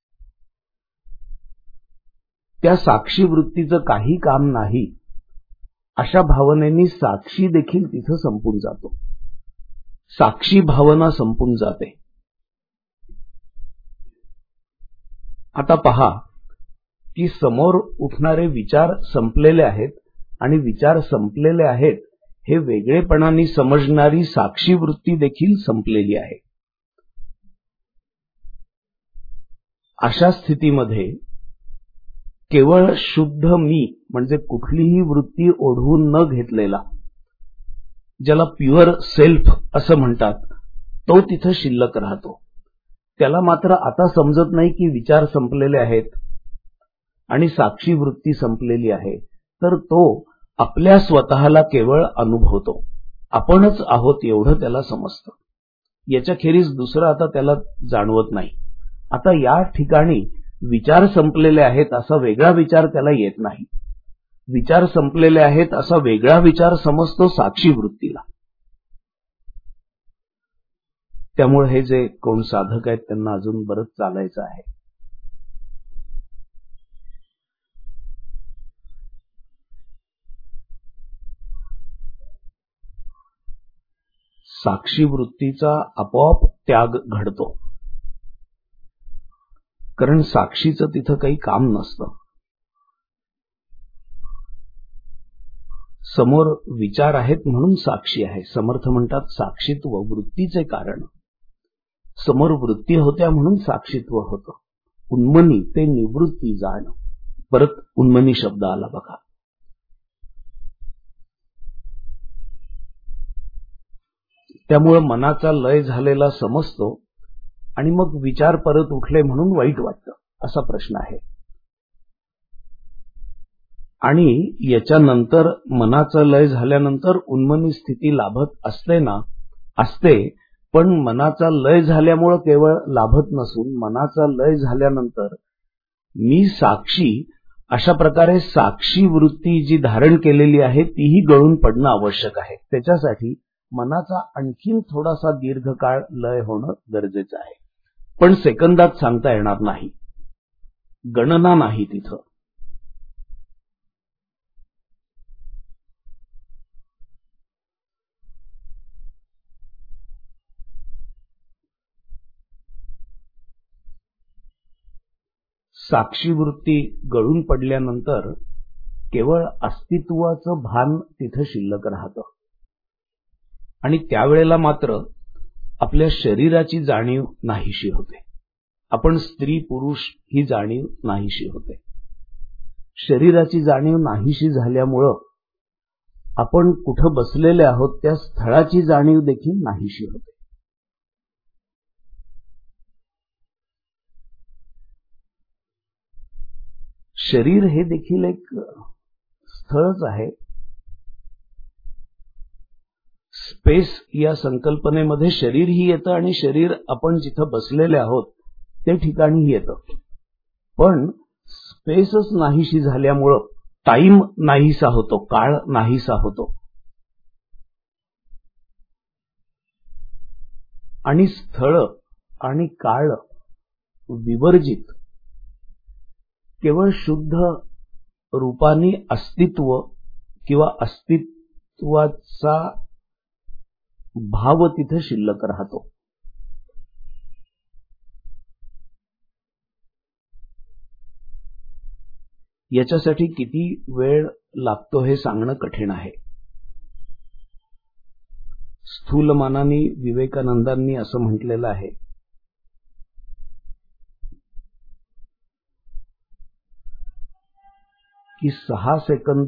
E: त्या साक्षी वृत्तीचं काही काम नाही अशा भावनेनी साक्षी देखील तिथं संपून जातो. साक्षी भावना संपून जाते. आता पहा की समोर उठणारे विचार संपलेले आहेत आणि विचार संपलेले आहेत हे वेगळेपणाने समजणारी साक्षी वृत्ती देखील संपलेली आहे. अशा स्थितीमध्ये केवळ शुद्ध मी म्हणजे कुठलीही वृत्ती ओढवून न घेतलेला, ज्याला प्युअर सेल्फ असं म्हणतात, तो तिथं शिल्लक राहतो. त्याला मात्र आता समजत नाही की विचार संपलेले आहेत आणि साक्षी वृत्ती संपलेली आहे, तर तो आपल्या स्वतःला केवळ अनुभवतो. आपणच आहोत एवढं त्याला समजतं. याच्याखेरीज दुसरं आता त्याला जाणवत नाही. आता या ठिकाणी विचार संपलेले आहेत असा वेगळा विचार त्याला येत नाही. विचार संपलेले आहेत असा वेगळा विचार समजतो साक्षी वृत्तीला. त्यामुळे हे जे कोण साधक आहेत त्यांना अजून बरंच चालायचं आहे. साक्षी वृत्तीचा आपोआप त्याग घडतो, कारण साक्षीचं तिथं काही काम नसतं. समोर विचार आहेत म्हणून साक्षी आहे. समर्थ म्हणतात साक्षीत्व वृत्तीचे कारण. समोर वृत्ती होत्या म्हणून साक्षीत्व होतं. उन्मनी ते निवृत्ती जाणं. परत उन्मनी शब्द आला बघा. त्यामुळे मनाचा लय झालेला समजतो आणि मग विचार परत उठले म्हणून वाईट वाटतं असा प्रश्न आहे. आणि याच्यानंतर मनाचा लय झाल्यानंतर उन्मनी स्थिती लाभत असते ना, असते, पण मनाचा लय झाल्यामुळे केवळ लाभत नसून मनाचा लय झाल्यानंतर मी साक्षी अशा प्रकारे साक्षी वृत्ती जी धारण केलेली आहे तीही गळून पडणं आवश्यक आहे. त्याच्यासाठी मनाचा आणखीन थोडासा दीर्घकाळ लय होणं गरजेचं आहे. पण सेकंदात सांगता येणार नाही, गणना नाही तिथं. साक्षी वृत्ती गळून पडल्यानंतर केवळ अस्तित्वाचं भान तिथं शिल्लक राहतं. आणि त्यावेळेला मात्र आपल्या शरीराची जाणीव नाहीशी होते. आपण स्त्री पुरुष ही जाणीव नाहीशी होते. शरीराची जाणीव नाहीशी झाल्यामुळं आपण कुठं बसलेले आहोत त्या स्थळाची जाणीव देखील नाहीशी होते. शरीर हे देखील एक स्थळच आहे. स्पेस या संकल्पनेमध्ये शरीरही येतं आणि शरीर आपण जिथं बसलेले आहोत ते ठिकाणीही येतं. पण स्पेसच नाहीशी झाल्यामुळं टाइम नाहीसा होतो, काळ नाहीसा होतो. आणि स्थळ आणि काळ विवर्जित केवळ शुद्ध रूपाने अस्तित्व किंवा अस्तित्वाचा भाव तिथे शिल्लक राहतो. याच्यासाठी किती वेळ लागतो हे सांगणं कठीण आहे. स्थूलमानाने विवेकानंदांनी असं म्हटलेलं आहे की 6 सेकंद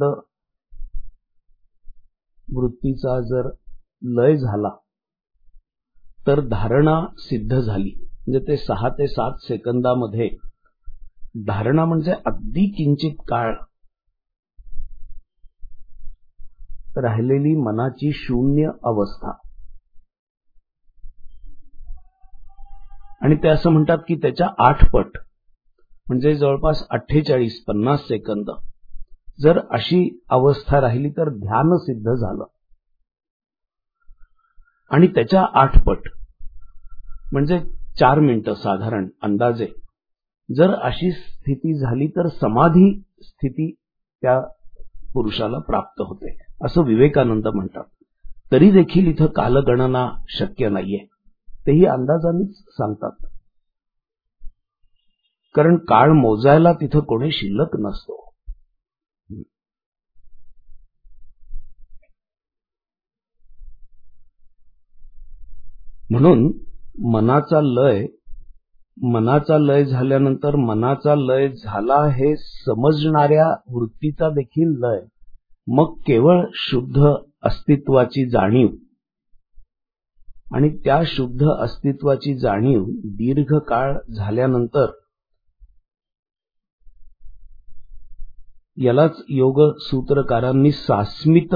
E: वृत्तीचा जर लय झाला तर धारणा सिद्ध झाली. म्हणजे ते 6 ते 7 सेकंदामध्ये धारणा म्हणजे अगदी किंचित काळ राहिलेली मनाची शून्य अवस्था. आणि ते असं म्हणतात की त्याच्या 8 पट म्हणजे जवळपास 48-50 सेकंद जर अशी अवस्था राहिली तर ध्यान सिद्ध झालं. आणि त्याच्या 8 पट म्हणजे 4 मिनिटं साधारण अंदाजे जर अशी स्थिती झाली तर समाधी स्थिती त्या पुरुषाला प्राप्त होते असं विवेकानंद म्हणतात. तरी देखील इथं कालगणना शक्य नाहीये, तेही अंदाजानेच सांगतात. कारण काळ मोजायला तिथं कोणी शिल्लक नसतो. म्हणून मनाचा लय झाल्यानंतर मनाचा लय झाला हे समजणाऱ्या वृत्तीचा देखील लय, मग केवळ शुद्ध अस्तित्वाची जाणीव. आणि त्या शुद्ध अस्तित्वाची जाणीव दीर्घ काळ झाल्यानंतर यालाच योग सूत्रकारांनी सास्मित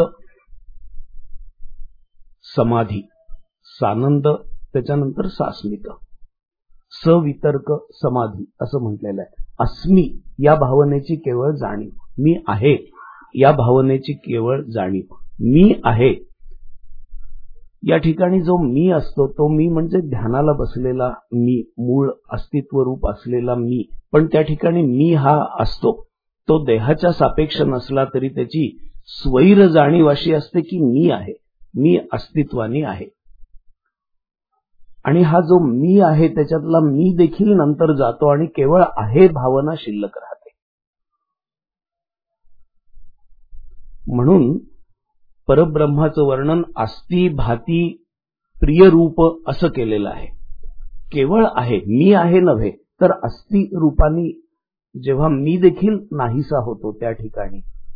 E: समाधी, सानंद त्याच्यानंतर सास्मित, सवितर्क समाधी असं म्हटलेलं आहे. अस्मी या भावनेची केवळ जाणीव, मी आहे या भावनेची केवळ जाणीव. मी आहे या ठिकाणी जो मी असतो तो मी म्हणजे ध्यानाला बसलेला मी, मूळ अस्तित्व रूप असलेला मी. पण त्या ठिकाणी मी हा असतो तो देहाच्या सापेक्ष नसला तरी त्याची स्वैर जाणीव अशी असते की मी आहे, मी अस्तित्वाने आहे. आणि हा जो मी आहे त्याच्यातला मी देखील नंतर जातो आणि केवळ आहे भावना शिल्लक राहते. म्हणून परब्रह्माचं वर्णन अस्ति भाती प्रिय रूप असं केलेलं आहे. केवळ आहे, मी आहे नव्हे तर अस्ति रूपाने जेव्हा मी देखील नाहीसा होतो त्या ठिकाणी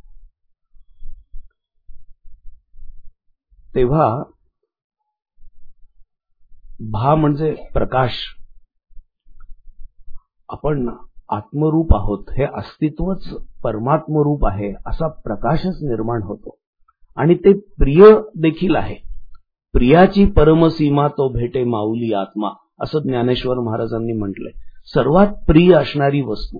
E: तेव्हा भा म्हणजे प्रकाश, आपण आत्मरूप आहोत, हे अस्तित्वच परमात्मरूप आहे असा प्रकाशच निर्माण होतो. आणि ते प्रिय देखील आहे. प्रियाची परमसीमा तो भेटे माऊली आत्मा, असं ज्ञानेश्वर महाराजांनी म्हटलंय. सर्वात प्रिय असणारी वस्तू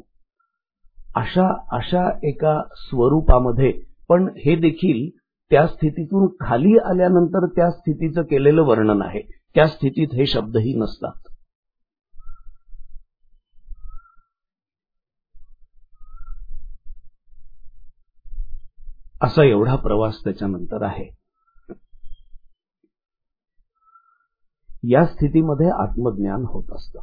E: अशा एका स्वरूपामध्ये, पण हे देखील त्या स्थितीतून खाली आल्यानंतर त्या स्थितीचं केलेलं वर्णन आहे. त्या स्थितीत हे शब्दही नसतात. असा एवढा प्रवास त्याच्यानंतर आहे. या स्थितीमध्ये आत्मज्ञान होत असतं.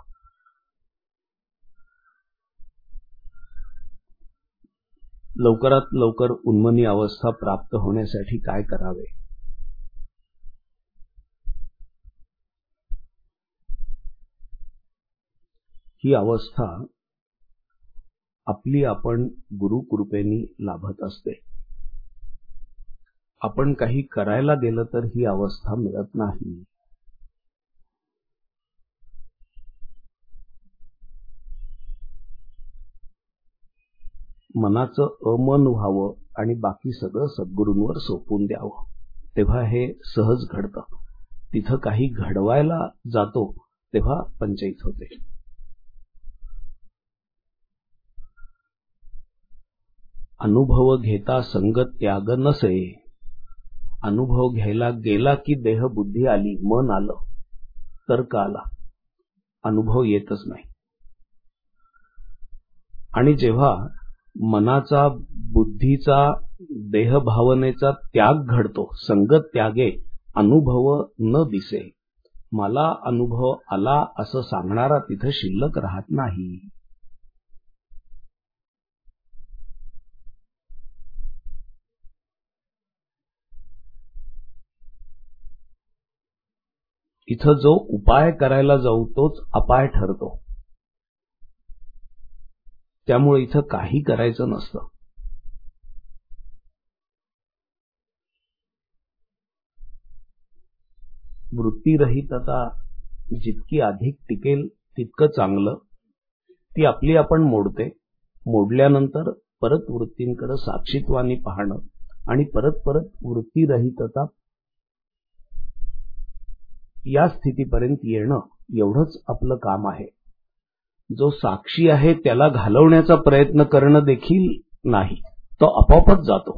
E: लवकरात लवकर उन्मनी अवस्था प्राप्त होण्यासाठी काय करावे? ही अवस्था आपली आपण गुरुकृपेने लाभत असते. आपण काही करायला गेलं तर ही अवस्था मिळत नाही. मनाचं अमन व्हावं आणि बाकी सगळं सद्गुरूंवर सोपवून द्यावं, तेव्हा हे सहज घडतं. तिथं काही घडवायला जातो तेव्हा पंचायत होते. अनुभव घेता संगत त्याग नसे. अनुभव घ्यायला गेला की देह बुद्धी आली, मन आलं, तर्क आला, अनुभव येतच नाही. आणि जेव्हा मनाचा, बुद्धीचा, देह भावनेचा त्याग घडतो, संगत त्यागे अनुभव न दिसे, मला अनुभव आला असं सांगणारा तिथं शिल्लक राहत नाही. इथं जो उपाय करायला जाऊ तोच अपाय ठरतो. त्यामुळे इथं काही करायचं नसतं. वृत्तीरहितता जितकी अधिक टिकेल तितकं चांगलं. ती आपली आपण मोडते. मोडल्यानंतर परत वृत्तींकडे साक्षीत्वाने पाहणं आणि परत परत वृत्तीरहितता या स्थितीपर्यंत येणं, एवढंच आपलं काम आहे. जो साक्षी आहे त्याला घालवण्याचा प्रयत्न करणं देखील नाही, तो आपोआपच जातो.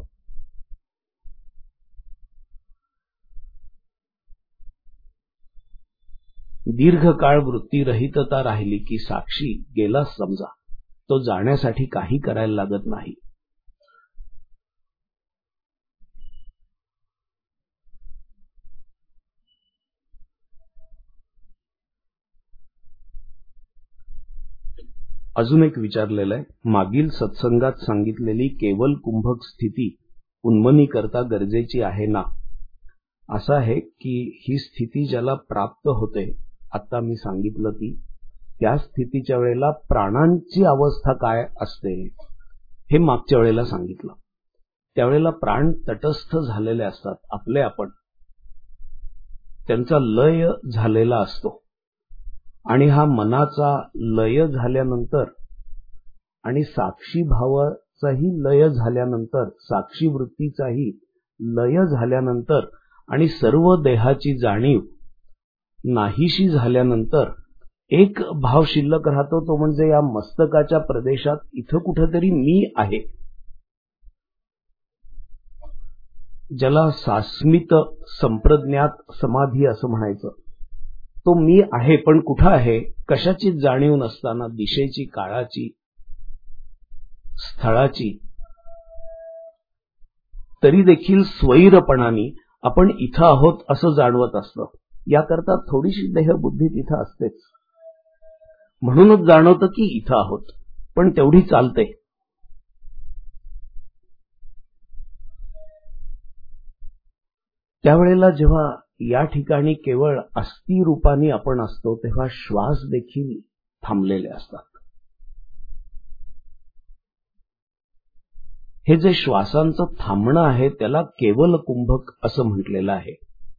E: दीर्घकाळ वृत्तीरहितता राहिली की साक्षी गेला समजा. तो जाण्यासाठी काही करायला लागत नाही. अजून एक विचारलेलं आहे, मागील सत्संगात सांगितलेली केवल कुंभक स्थिती उन्मनी करता गरजेची आहे ना? असं आहे की ही स्थिती ज्याला प्राप्त होते, आता मी सांगितलं ती, त्या स्थितीच्या वेळेला प्राणांची अवस्था काय असते हे मागच्या वेळेला सांगितलं. त्यावेळेला प्राण तटस्थ झालेले असतात, आपले आपण. त्यांचा लय झालेला असतो. आणि हा मनाचा लय झाल्यानंतर आणि साक्षी भावाचाही लय झाल्यानंतर, साक्षी वृत्तीचाही लय झाल्यानंतर आणि सर्व देहाची जाणीव नाहीशी झाल्यानंतर एक भाव शिल्लक राहतो, तो म्हणजे या मस्तकाच्या प्रदेशात इथं कुठेतरी मी आहे. ज्याला सास्मित संप्रज्ञात समाधी असं म्हणायचं. तो मी आहे, पण कुठं आहे, कशाची जाणीव नसताना, दिशेची, काळाची, स्थळाची, तरी देखील स्वैरपणाने आपण इथं आहोत असं जाणवत असतं. याकरता थोडीशी देहबुद्धी तिथं असतेच. म्हणूनच जाणवतं की इथं आहोत, पण तेवढी चालते. त्यावेळेला जेव्हा या ठिकाणी केवळ अस्थि रूपाने आपण असतो, तेव्हा श्वास देखील थांबलेले असतात. हे जे श्वासांचं थांबणं आहे त्याला केवल कुंभक असं म्हटलेलं आहे.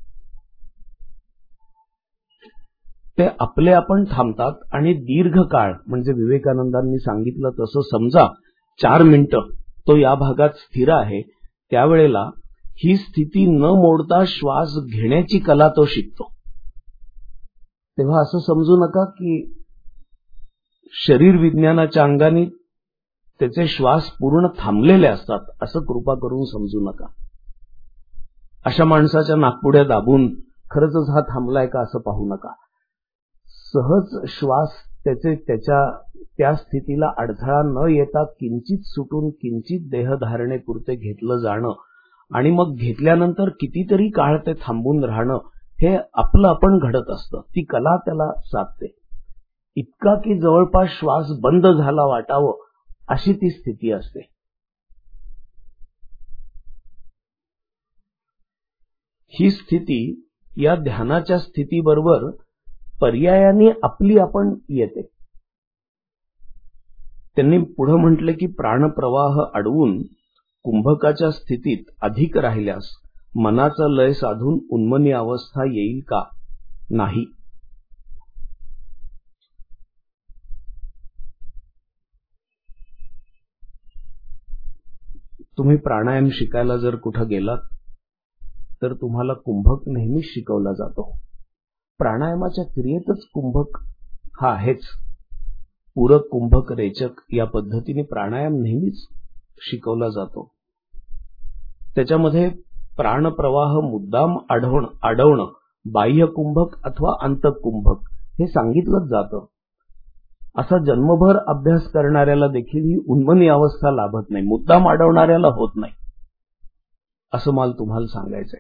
E: ते आपले आपण थांबतात आणि दीर्घकाळ, म्हणजे विवेकानंदांनी सांगितलं तसं समजा 4 मिनिटं तो या भागात स्थिर आहे. त्यावेळेला ही स्थिती न मोडता श्वास घेण्याची कला तो शिकतो. तेव्हा असं समजू नका की शरीर विज्ञानाच्या अंगाने त्याचे श्वास पूर्ण थांबलेले असतात, असं कृपा करून समजू नका. अशा माणसाच्या नाकपुड्या दाबून खरंच हा थांबलाय का असं पाहू नका. सहज श्वास त्या स्थितीला अडथळा न येता किंचित सुटून किंचित देहधारणेपुरते घेतलं जाणं आणि मग घेतल्यानंतर कितीतरी काळ ते थांबून राहणं हे आपलं आपण घडत असतं. ती कला त्याला साधते. इतका की जवळपास श्वास बंद झाला वाटावं अशी ती स्थिती असते. ही स्थिती या ध्यानाच्या स्थितीबरोबर पर्यायाने आपली आपण येते. त्यांनी पुढे म्हटले की प्राणप्रवाह अडवून कुंभकाच्या स्थितीत अधिक राहिल्यास मनाचा लय साधून उन्मनी अवस्था येईल का? नाही. तुम्ही प्राणायाम शिकायला जर कुठं गेलात तर तुम्हाला कुंभक नेहमीच शिकवला जातो. प्राणायामाच्या क्रियेतच कुंभक हा आहेच. पूरक, कुंभक, रेचक या पद्धतीने प्राणायाम नेहमीच शिकवला जातो. त्याच्यामध्ये प्राणप्रवाह मुद्दाम अडवणं बाह्य कुंभक अथवा अंतकुंभक हे सांगितलंच जातं. असा जन्मभर अभ्यास करणाऱ्याला देखील ही उन्मनी अवस्था लाभत नाही, मुद्दाम अडवणाऱ्याला होत नाही, असं मला तुम्हाला सांगायचंय.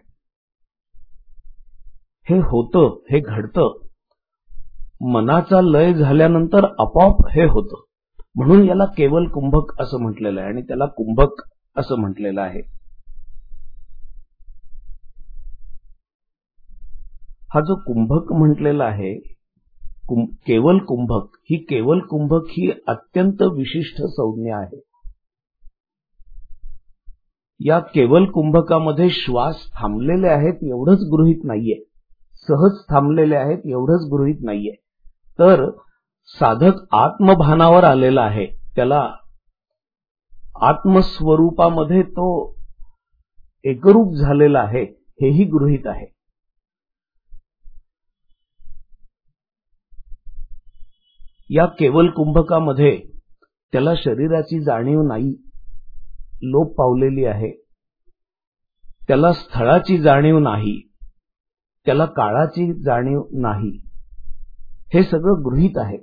E: हे होतं, हे घडतं. मनाचा लय झाल्यानंतर आपोआप हे होतं. म्हणून याला केवल कुंभक असं म्हटलेलं आहे आणि त्याला कुंभक असं म्हटलेलं आहे. हा जो कुंभक म्हटलेला आहे, केवल कुंभक, ही केवल कुंभक ही अत्यंत विशिष्ट संज्ञा आहे. या केवल कुंभकामध्ये श्वास थांबलेले आहेत एवढंच गृहीत नाहीये, सहज थांबलेले आहेत एवढंच गृहीत नाहीये, तर साधक आत्मभानावर आलेला आहे. त्याला आत्मस्वरूपामध्ये तो एकरूप झालेला आहे हेही गृहीत आहे. या केवल कुंभकामध्ये त्याला शरीराची जाणीव नाही, लोप पावलेली आहे. त्याला स्थळाची जाणीव नाही, त्याला काळाची जाणीव नाही, हे सगळं गृहीत आहे.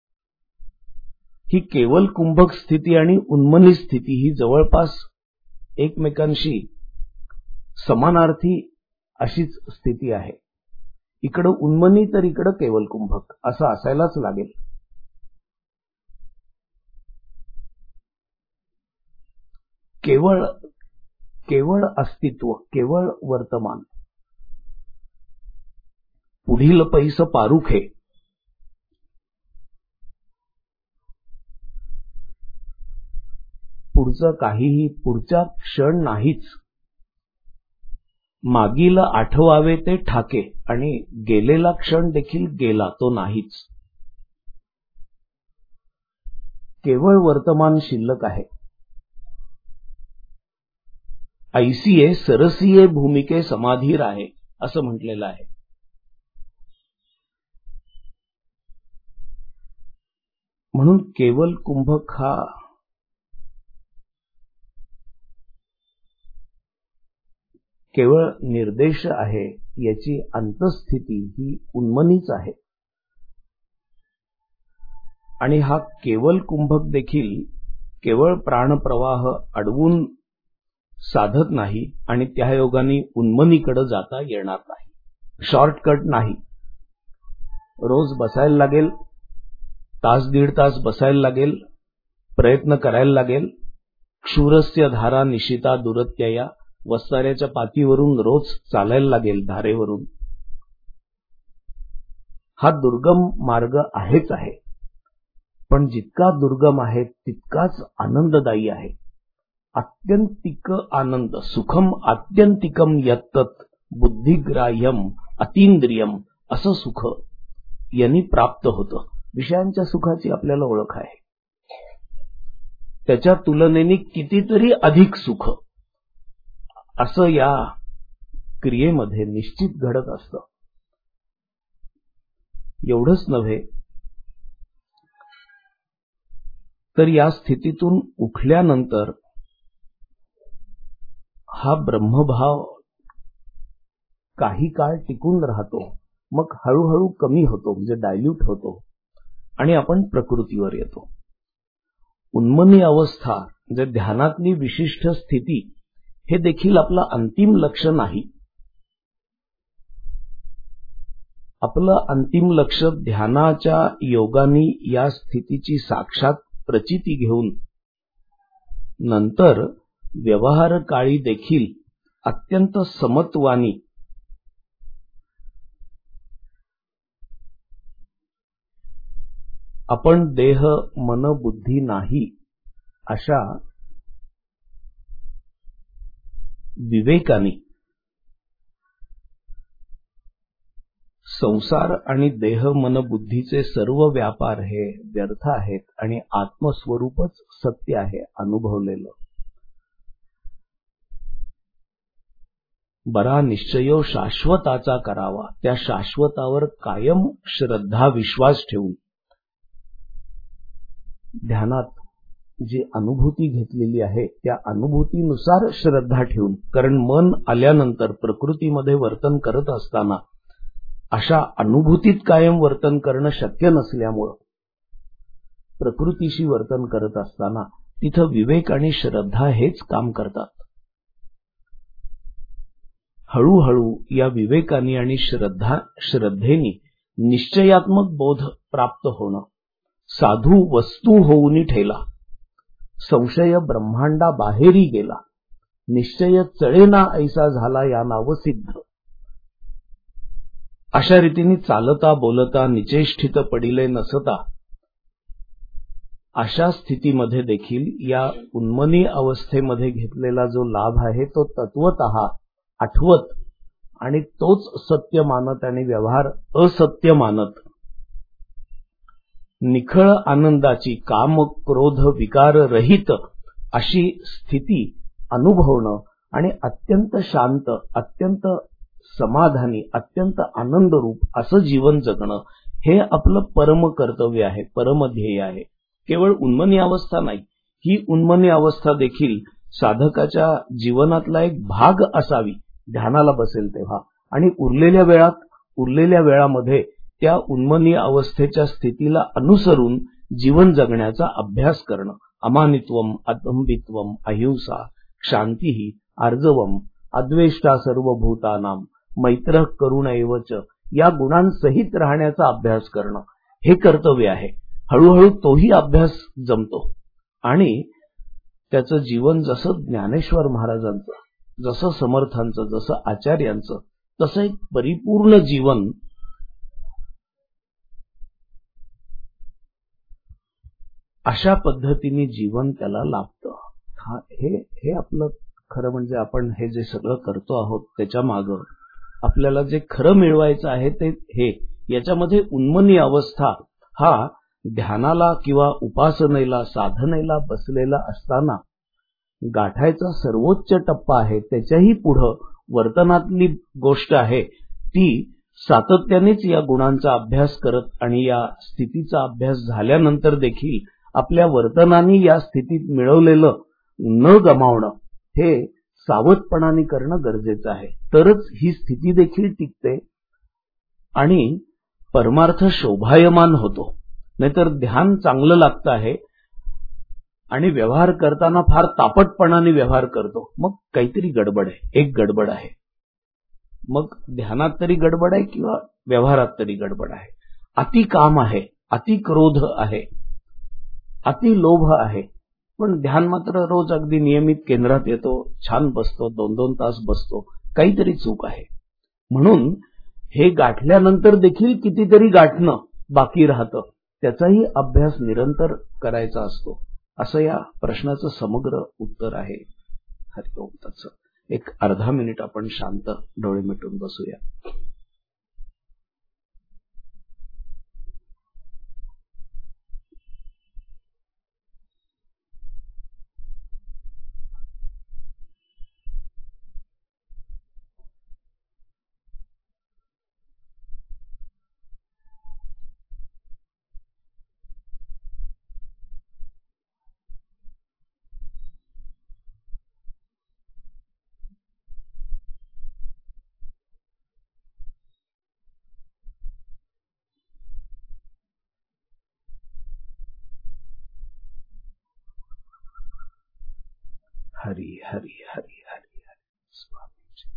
E: ही केवल कुंभक स्थिती आणि उन्मनी स्थिती ही जवळपास एकमेकांशी समानार्थी अशीच स्थिती आहे. इकडं उन्मनी तर इकडं केवल कुंभक असं असायलाच लागेल. केवळ अस्तित्व, केवळ वर्तमान. पुढील पैस पारुखे. पुढचं काहीही, पुढचा क्षण नाहीच. मागील आठवावे ते ठाके आणि गेलेला क्षण देखील गेला, तो नाहीच. केवळ वर्तमान शिल्लक आहे. ऐसिये सरसिये भूमिके समाधीर आहे असं म्हटलेलं आहे. म्हणून केवल कुंभक हा केवळ निर्देश आहे. याची अंतस्थिती ही उन्मनीच आहे. आणि हा केवल कुंभक देखील केवळ प्राणप्रवाह अडवून साधत नाही आणि त्या योगाने उन्मनीकडे जाता येणार नाही. शॉर्टकट नाही. रोज बसायला लागेल, तास दीड तास बसायला लागेल, प्रयत्न करायला लागेल. क्षुरस्य धारा निशिता दुरत्यया, वस्ताऱ्याच्या पातीवरून रोज चालायला लागेल, धारेवरून. हा दुर्गम मार्ग आहेच आहे, पण जितका दुर्गम आहे तितकाच आनंददायी आहे. आत्यंतिक आनंद, सुखम आत्यंतिकम यत्तत बुद्धिग्राह्यम अतींद्रियम, असं सुख यांनी प्राप्त होतं. विषयांच्या सुखाची आपल्याला ओळख आहे. त्याच्या तुलनेने कितीतरी अधिक सुख असं या क्रियेमध्ये निश्चित घडत असतं. एवढंच नव्हे तर या स्थितीतून उठल्यानंतर हा ब्रह्मभाव काही काळ टिकून राहतो, मग हळूहळू कमी होतो, म्हणजे डायल्यूट होतो आणि आपण प्रकृतीवर येतो. उन्मनी अवस्था म्हणजे ध्यानातली विशिष्ट स्थिती हे देखील आपलं अंतिम लक्ष नाही. आपलं अंतिम लक्ष ध्यानाच्या योगाने या स्थितीची साक्षात प्रचिती घेऊन नंतर व्यवहार काळी देखील अत्यंत समत्वानी आपण देह मन बुद्धी नाही अशा विवेकाने संसार आणि देह मन बुद्धीचे सर्व व्यापार हे व्यर्थ आहेत आणि आत्मस्वरूपच सत्य आहे अनुभवलेलं. बरा निश्चयो शाश्वताचा करावा, त्या शाश्वतावर कायम श्रद्धा विश्वास ठेवून ध्यानात जी अनुभूती घेतलेली आहे त्या अनुभूतीनुसार श्रद्धा ठेवून, कारण मन आल्यानंतर प्रकृतीमध्ये वर्तन करत असताना अशा अनुभूतीत कायम वर्तन करणं शक्य नसल्यामुळं प्रकृतीशी वर्तन करत असताना तिथं विवेक आणि श्रद्धा हेच काम करतात. हळूहळू या विवेकाने आणि श्रद्धेने निश्चयात्मक बोध प्राप्त होणं, साधू वस्तू होऊनी ठेला, संशय ब्रह्मांडा बाहेरी गेला, निश्चय चळेना ऐसा झाला या नाव सिद्ध. अशा रीतीने चालता बोलता निचेष्टित पडिले नसता अशा स्थितीमध्ये देखील या उन्मनी अवस्थेमध्ये घेतलेला जो लाभ आहे तो तत्वतः आठवत आणि तोच सत्य मानत आणि व्यवहार असत्य मानत निखळ आनंदाची काम क्रोध विकार रहित अशी स्थिती अनुभवणं आणि अत्यंत शांत, अत्यंत समाधानी, अत्यंत आनंदरूप असं जीवन जगणं हे आपलं परम कर्तव्य आहे, परम ध्येय आहे. केवळ उन्मनी अवस्था नाही, ही उन्मनी अवस्था देखील साधकाच्या जीवनातला एक भाग असावी ध्यानाला बसेल तेव्हा, आणि उरलेल्या वेळामध्ये त्या उन्मनी अवस्थेच्या स्थितीला अनुसरून जीवन जगण्याचा अभ्यास करणं. अमानित्वम, अदंभित्वम, अहिंसा, शांती, आर्जवम, अद्वेष्टा सर्वभूतानाम, मैत्र करुणैवच या गुणांसहित राहण्याचा अभ्यास करणं हे कर्तव्य आहे. हळूहळू तोही अभ्यास जमतो आणि त्याचं जीवन जसं ज्ञानेश्वर महाराजांचं, जसं समर्थांचं, जसं आचार्यांचं, तसं एक परिपूर्ण जीवन अशा पद्धतीने जीवन त्याला लाभतं. हे आपलं खरं म्हणजे आपण हे जे सगळं करतो आहोत त्याच्या मागं आपल्याला जे खरं मिळवायचं आहे ते हे. याच्यामध्ये उन्मनी अवस्था हा ध्यानाला किंवा उपासनेला साधनेला बसलेला असताना गाठायचा सर्वोच्च टप्पा आहे. त्याच्याही पुढं वर्तनातली गोष्ट आहे ती सातत्यानेच या गुणांचा अभ्यास करत आणि या स्थितीचा अभ्यास झाल्यानंतर देखील आपल्या वर्तनाने या स्थितीत मिळवलेलं न गमावणं हे सावधपणाने करणं गरजेचं आहे. तरच ही स्थिती देखील टिकते आणि परमार्थ शोभायमान होतो. नाहीतर ध्यान चांगलं लागतं आहे आणि व्यवहार करताना फार तापटपणाने व्यवहार करतो, मग काहीतरी गडबड आहे, एक गडबड आहे. मग ध्यानात तरी गडबड आहे किंवा व्यवहारात तरी गडबड आहे. अति काम आहे, अति क्रोध आहे, अति लोभ आहे, पण ध्यान मात्र रोज अगदी नियमित केंद्रात येतो, छान बसतो, 2-2 तास बसतो, काहीतरी चूक आहे. म्हणून हे गाठल्यानंतर देखील कितीतरी गाठणं बाकी राहतं, त्याचाही अभ्यास निरंतर करायचा असतो. असं या प्रश्नाचं समग्र उत्तर आहे. हरि ओम तत्सत. एक अर्धा मिनिट आपण शांत डोळे मिटून बसूया. हरी हरी हरी हरी हरी। स्वामी जी,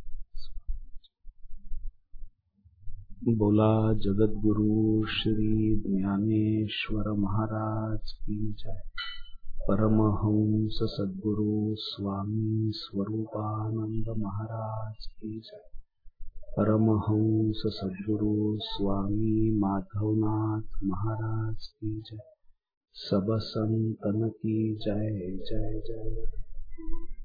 E: बोला जगद्गुरु श्री ज्ञानेश्वर महाराज की जय। परमहंस सद्गुरु स्वामी स्वरूपानंद महाराज की जय। परमहंस सद्गुरु स्वामी माधवनाथ महाराज की जय। सब संतन की जय जय जय।